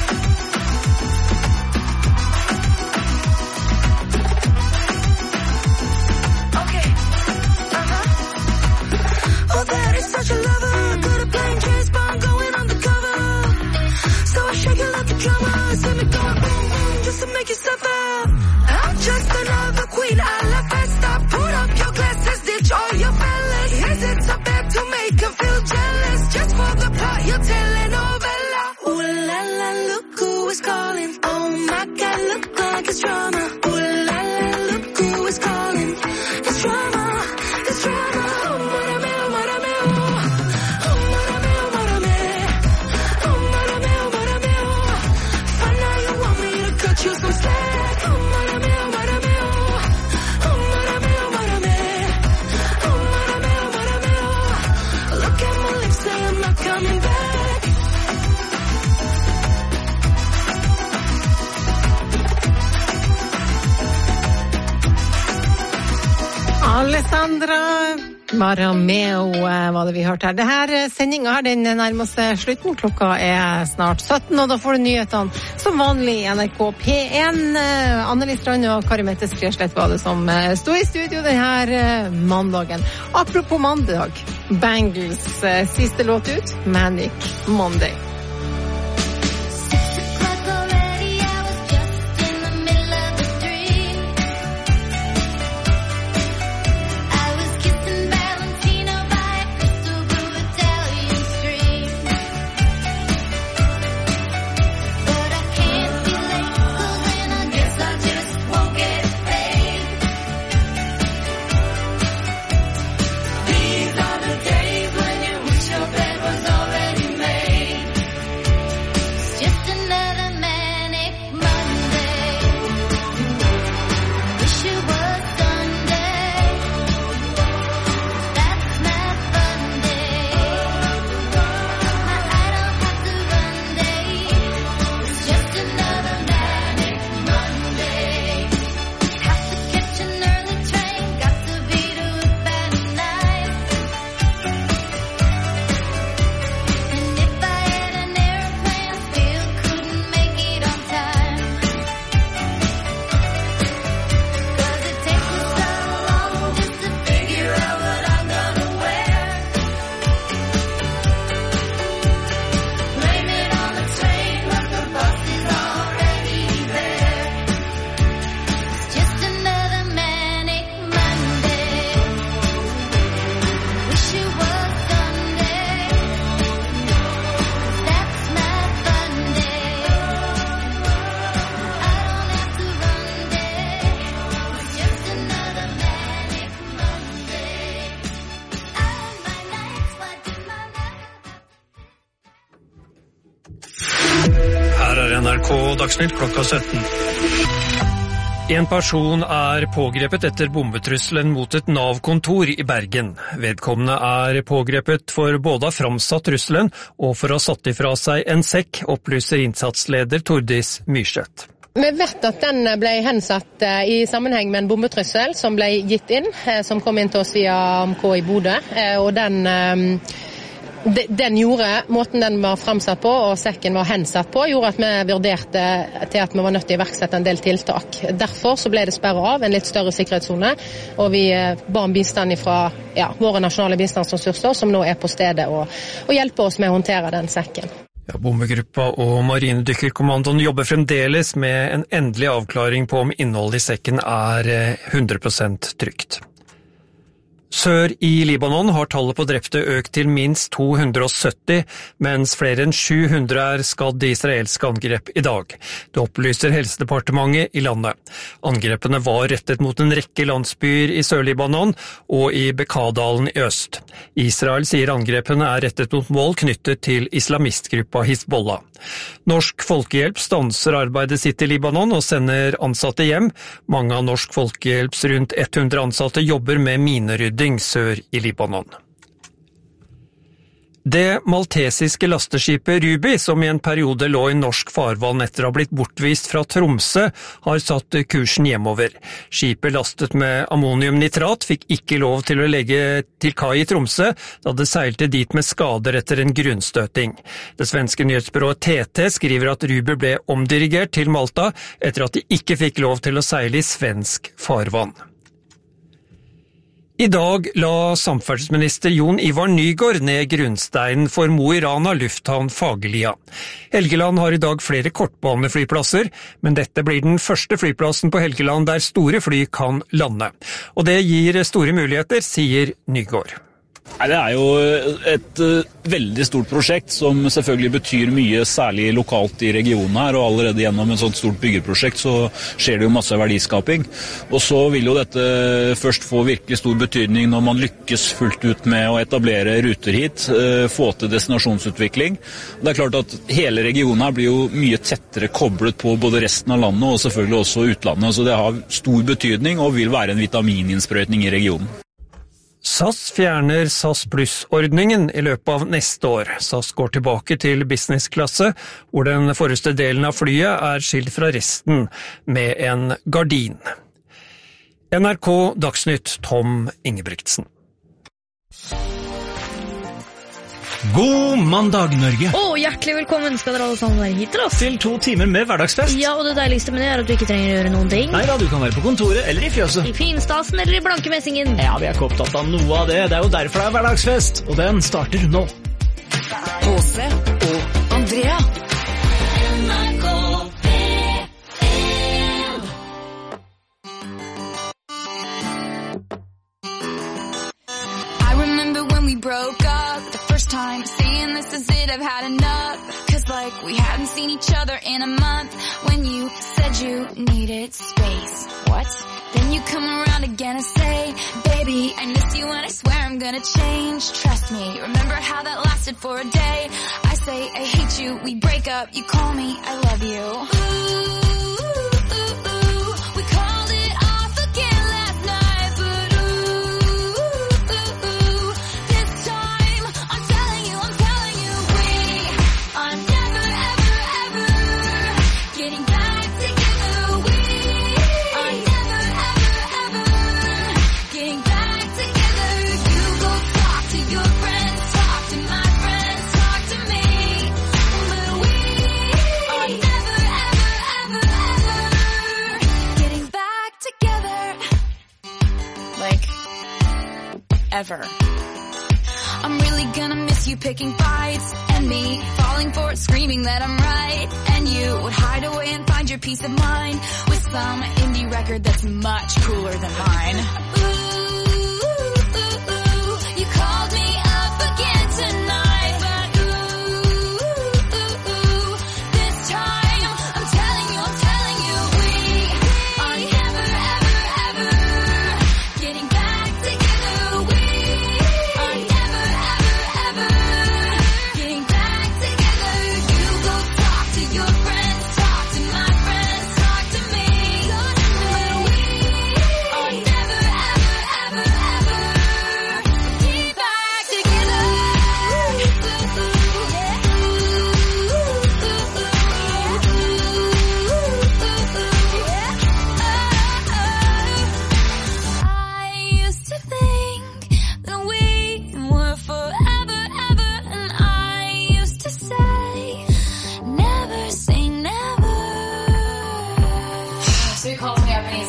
Okay. Uh-huh. Oh, that is such a lover. Good at playing James Bond, going undercover. So I shake it like a drummer. See me going boom, boom, just to make you suffer. I'm just another queen. I love festa. Put up your glasses, ditch all your fellas. Is it so bad to make her feel jealous? Just for the plot, you're telenovela. Ooh la la, look who is calling. Oh my God, look like it's drama. Ooh la la, look who is calling. It's drama, it's drama. Oh marame, oh marame, oh. Oh marame, oh marame. Oh marame, oh marame, oh. Find out you want me to cut you some slack. Oh marame, oh marame, oh. Oh marame, oh marame. Oh marame, oh marame, oh. Look at my lips, say I'm not coming back. Alessandra Marameo var det vi hørte her. Det her sendingen her, den nærmer seg slutten. Klokka er snart sytten, og da får du nyhetene som vanlig i N R K P én. Anneli Strand og Kari Mette Skreslett var det som stod i studio denne mandagen. Apropos mandag, Bangles siste låt ut, Manic Monday. These are the days when you wish your bed was already made. på Dagsnytt klokka sytten. En person er pågrepet etter bombetrusselen mot et Nav-kontor i Bergen. Vedkommende er pågrepet for både å ha framsatt trusselen og for å ha satt ifra seg en sekk, opplyser innsatsleder Tordis Myrseth. Vi vet at den ble hensatt i sammenheng med en bombetrussel som ble gitt inn, som kom inn til oss via A M K i Bodø, og den... Den gjorde, måten den var framsatt på og sekken var hensatt på, gjorde at vi vurderte til at vi var nødt til å iverksette en del tiltak. Derfor så ble det sperret av en litt større sikkerhetszone, og vi ba om bistand fra ja, våre nasjonale bistandsressurser som nå er på stedet og, og hjelper oss med å håndtere den sekken. Ja, bombegruppa og marinedykkerkommandoen jobber fremdeles med en endelig avklaring på om innholdet i sekken er hundre prosent trygt. Sør i Libanon har tallet på drepte økt til minst to hundre og sytti, mens flere enn sju hundre er skadd i israelske angrep i dag. Det opplyser Helsedepartementet i landet. Angrepene var rettet mot en rekke landsbyer i Sør-Libanon og i Bekadalen i øst. Israel sier angrepene er rettet mot mål knyttet til islamistgruppa Hizbollah. Norsk Folkehjelp stanser arbeidet sitt i Libanon og sender ansatte hjem. Mange av Norsk Folkehjelps rundt hundre ansatte jobber med minerydding sør i Libanon. Det maltesiske lasteskipet Ruby, som i en periode lå i norsk farvann etter å ha blitt bortvist fra Tromsø, har satt kursen hjemover. Skipet lastet med ammoniumnitrat fikk ikke lov til å legge til kai i Tromsø, da det seilte dit med skader etter en grunnstøting. Det svenske nyhetsbyrået T T skriver at Ruby ble omdirigert til Malta etter at de ikke fikk lov til å seile i svensk farvann. I dag la samferdselsminister Jon Ivar Nygård ned grunnsteinen for Mo i Rana lufthavn Fagerlia. Helgeland har i dag flere kortbaneflyplasser, men dette blir den første flyplassen på Helgeland der store fly kan lande. Og det gir store muligheter, sier Nygård. Nei, det er jo et uh, veldig stort prosjekt som selvfølgelig betyr mye, særlig lokalt i regionen her, og allerede gjennom en sånt stort byggeprosjekt så skjer det jo masse verdiskaping. Og så vil jo dette først få virkelig stor betydning når man lykkes fullt ut med å etablere ruter hit, uh, få til destinasjonsutvikling. Det er klart at hele regionen her blir jo mye tettere koblet på både resten av landet og selvfølgelig også utlandet, så det har stor betydning og vil være en vitamininnsprøytning i regionen. S A S fjerner S A S Pluss-ordningen i løpet av neste år. S A S går tilbake til businessklasse, hvor den forreste delen av flyet er skilt fra resten med en gardin. N R K Dagsnytt, Tom Ingebrigtsen. God mandag, Norge! Å, hjertelig velkommen skal dere alle sammen være hit til oss. Til to timer med hverdagsfest. Ja, og det deiligste med det er at du ikke trenger å gjøre noen ting. Nei da, du kan være på kontoret eller i fjøset. I finstasen eller i blankemessingen. Ja, vi er ikke opptatt av noe av det. Det er jo derfor det er hverdagsfest. Og den starter nå. Åse og Andrea. N R K P en. I remember when we broke up. First time saying this is it, I've had enough. Cause like we hadn't seen each other in a month. When you said you needed space. What? Then you come around again and say, baby, I miss you and I swear I'm gonna change. Trust me, remember how that lasted for a day. I say I hate you, we break up, you call me, I love you. Ooh. Ever. I'm really gonna miss you picking fights and me falling for it, screaming that I'm right. And you would hide away and find your peace of mind with some indie record that's much cooler than mine. Ooh, ooh, ooh, you called me up again tonight, but ooh, ooh, ooh, this time I'm telling you, I'm telling you, we are never, ever, ever getting back together. We are never, ever, ever getting back together. You go talk to your friends, talk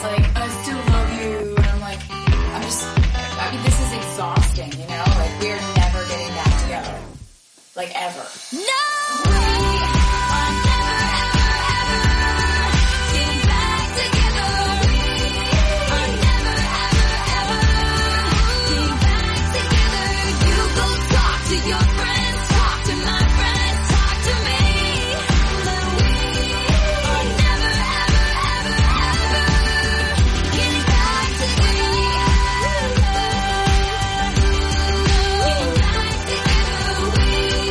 like, I still love you. And I'm like, I'm just, I mean, this is exhausting, you know? Like, we're never getting back together. Like, ever. No! We are never, ever, ever getting back together. We are never, ever, ever getting back together. You go talk to your friends, talk to my friends, talk to me. But we are never, ever, ever, ever getting back together. Getting back together. We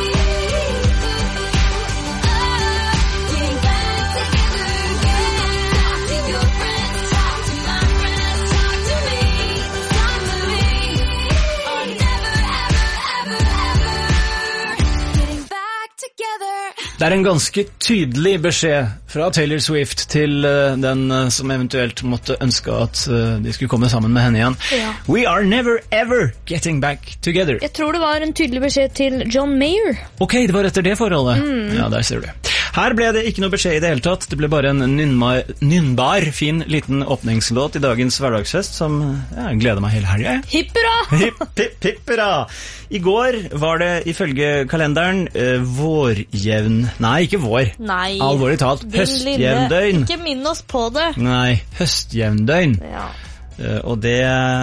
getting back together. Yeah. Talk to your friends, talk to my friends, talk to me, talk to me. Are never, ever, ever, ever getting back together. Det er en ganske tydelig beskjed fra Taylor Swift til uh, den uh, som eventuelt måtte ønske at uh, de skulle komme sammen med henne igjen. Ja. We are never ever getting back together. Jeg tror det var en tydelig beskjed til John Mayer. Ok, det var etter det forholdet. Mm. Ja, der ser du. Her ble det ikke noe beskjed i det hele tatt. Det ble bare en nynbar, nynbar fin liten åpningslåt i dagens hverdagsfest som ja, gleder meg hele helgen. Hippera! Hipp, hipp, hippera! I går var det ifølge kalenderen uh, vårjevn... Nei, ikke vår. Nei. Alvorlig talt. Din Høstjevndøgn. lille- Ikke minn oss på det. Nei, høstjevndøgn. Ja. Uh, og det...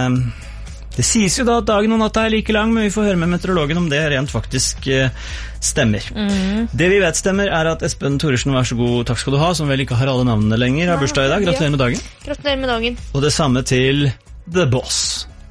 Det sies jo da at dagen og natta er like lang, men vi får høre med meteorologen om det rent faktisk uh, stemmer. Mm. Det vi vet stemmer er at Espen Thoresen, vær så god, takk skal du ha, som vel ikke har alle navnene lenger, har bursdag i dag. Gratulerer med dagen. Gratulerer med dagen. Og det samme til The Boss.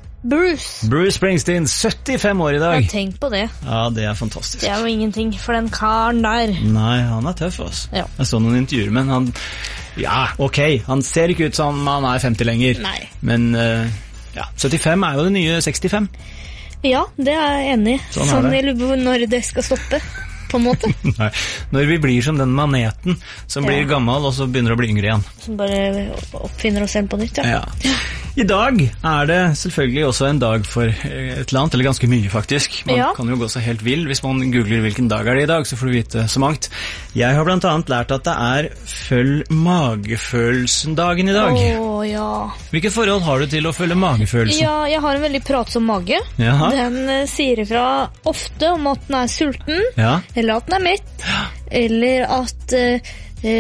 Bruce. Bruce Springsteen, syttifem år i dag. Ja, tenk på det. Ja, det er fantastisk. Det er jo ingenting for den karen der. Nei, han er tøff, altså. Ja. Jeg så noen intervjuer, men han... Ja, ok, han ser ikke ut som han er femti lenger. Nei. Men... Uh, Ja, syttifem er jo det nye sekstifem. Ja, det er jeg enig i. Sånn er Sånn det. jeg lurer på når det skal stoppe, på en måte. Nei, når vi blir som den maneten som blir Ja. gammel og så begynner å bli yngre igjen. Som bare oppfinner oss selv på nytt, ja. Ja. I dag er det selvfølgelig også en dag for et eller annet, eller ganske mye faktisk. Man Ja. kan jo gå så helt vill. Hvis man googler hvilken dag er det i dag, så får du vite så mangt. Jeg har blant annet lært at det er følg magefølelsen-dagen i dag. Åh, ja. Hvilket forhold har du til å følge magefølelsen? Ja, jeg har en veldig pratsom mage. Jaha. Den eh, sier ifra ofte om at den er sulten, Ja. eller at den er mett, eller at eh,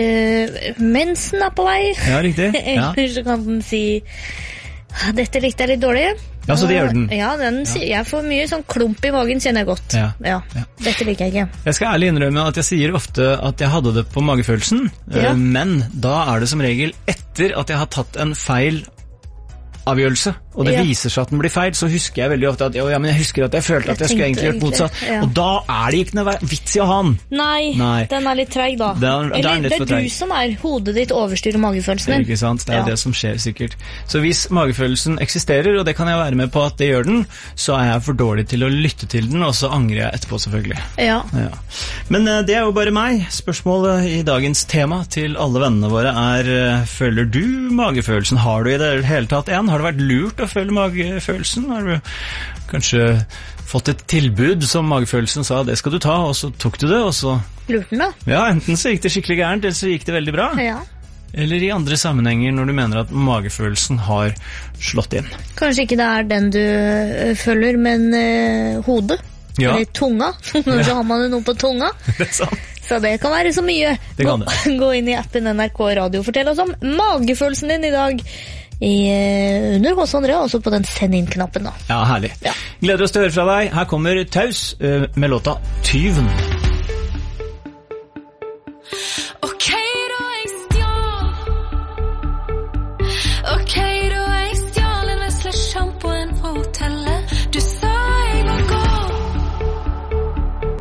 eh, mensen er på vei. Ja, riktig. Ja. Eller så kan den si dette likte jeg litt dårlig. Ja, så det gjør den. Ja, den sier, jeg får mye sånn klump i magen, kjenner jeg godt. Ja. Ja. Dette liker jeg ikke. Jeg skal ærlig innrømme at jeg sier ofte at jeg hadde det på magefølelsen, Ja. eh, men da er det som regel etter at jeg har tatt en feil avgjørelse, og det Ja. viser seg at den blir feil, så husker jeg veldig ofte at jo, ja, men jeg husker at jeg følte at jeg, Jeg skulle tenkte egentlig gjort motsatt, egentlig, ja. og da er det ikke noe vits i å ha den. Nei, Nei. den er litt treig da. Den- den er Eller litt det for er treig. du som er hodet ditt overstyrer magefølelsen din. Ikke sant? Det er jo Ja. det som skjer sikkert. Så hvis magefølelsen eksisterer, og det kan jeg være med på at det gjør den, så er jeg for dårlig til å lytte til den, og så angrer jeg etterpå selvfølgelig. Ja. Ja. Men eh, det er jo bare meg. Spørsmålet i dagens tema til alle vennene våre er eh, føler du magefølelsen? Har du i det hele tatt en? Har det vært lurt å føle magefølelsen? Har du kanskje fått et tilbud som magefølelsen sa det skal du ta, og så tok du det, og så Lurten da. ja, enten så gikk det skikkelig gærent, eller så gikk det veldig bra. Ja. Eller i andre sammenhenger når du mener at magefølelsen har slått inn. Kanskje ikke det er den du øh, følger, men øh, hodet. Ja. Eller tunga. Når så har man jo noe på tunga. Det er sant. Så det kan være så mye. Det kan gå, gå inn i appen N R K Radio og fortell oss om magefølelsen din i dag. I, øh, under hos Andrea, også på den send inn-knappen da. Ja, herlig. Gleder oss til å høre fra deg. Her kommer Taus øh, med låta Tyven.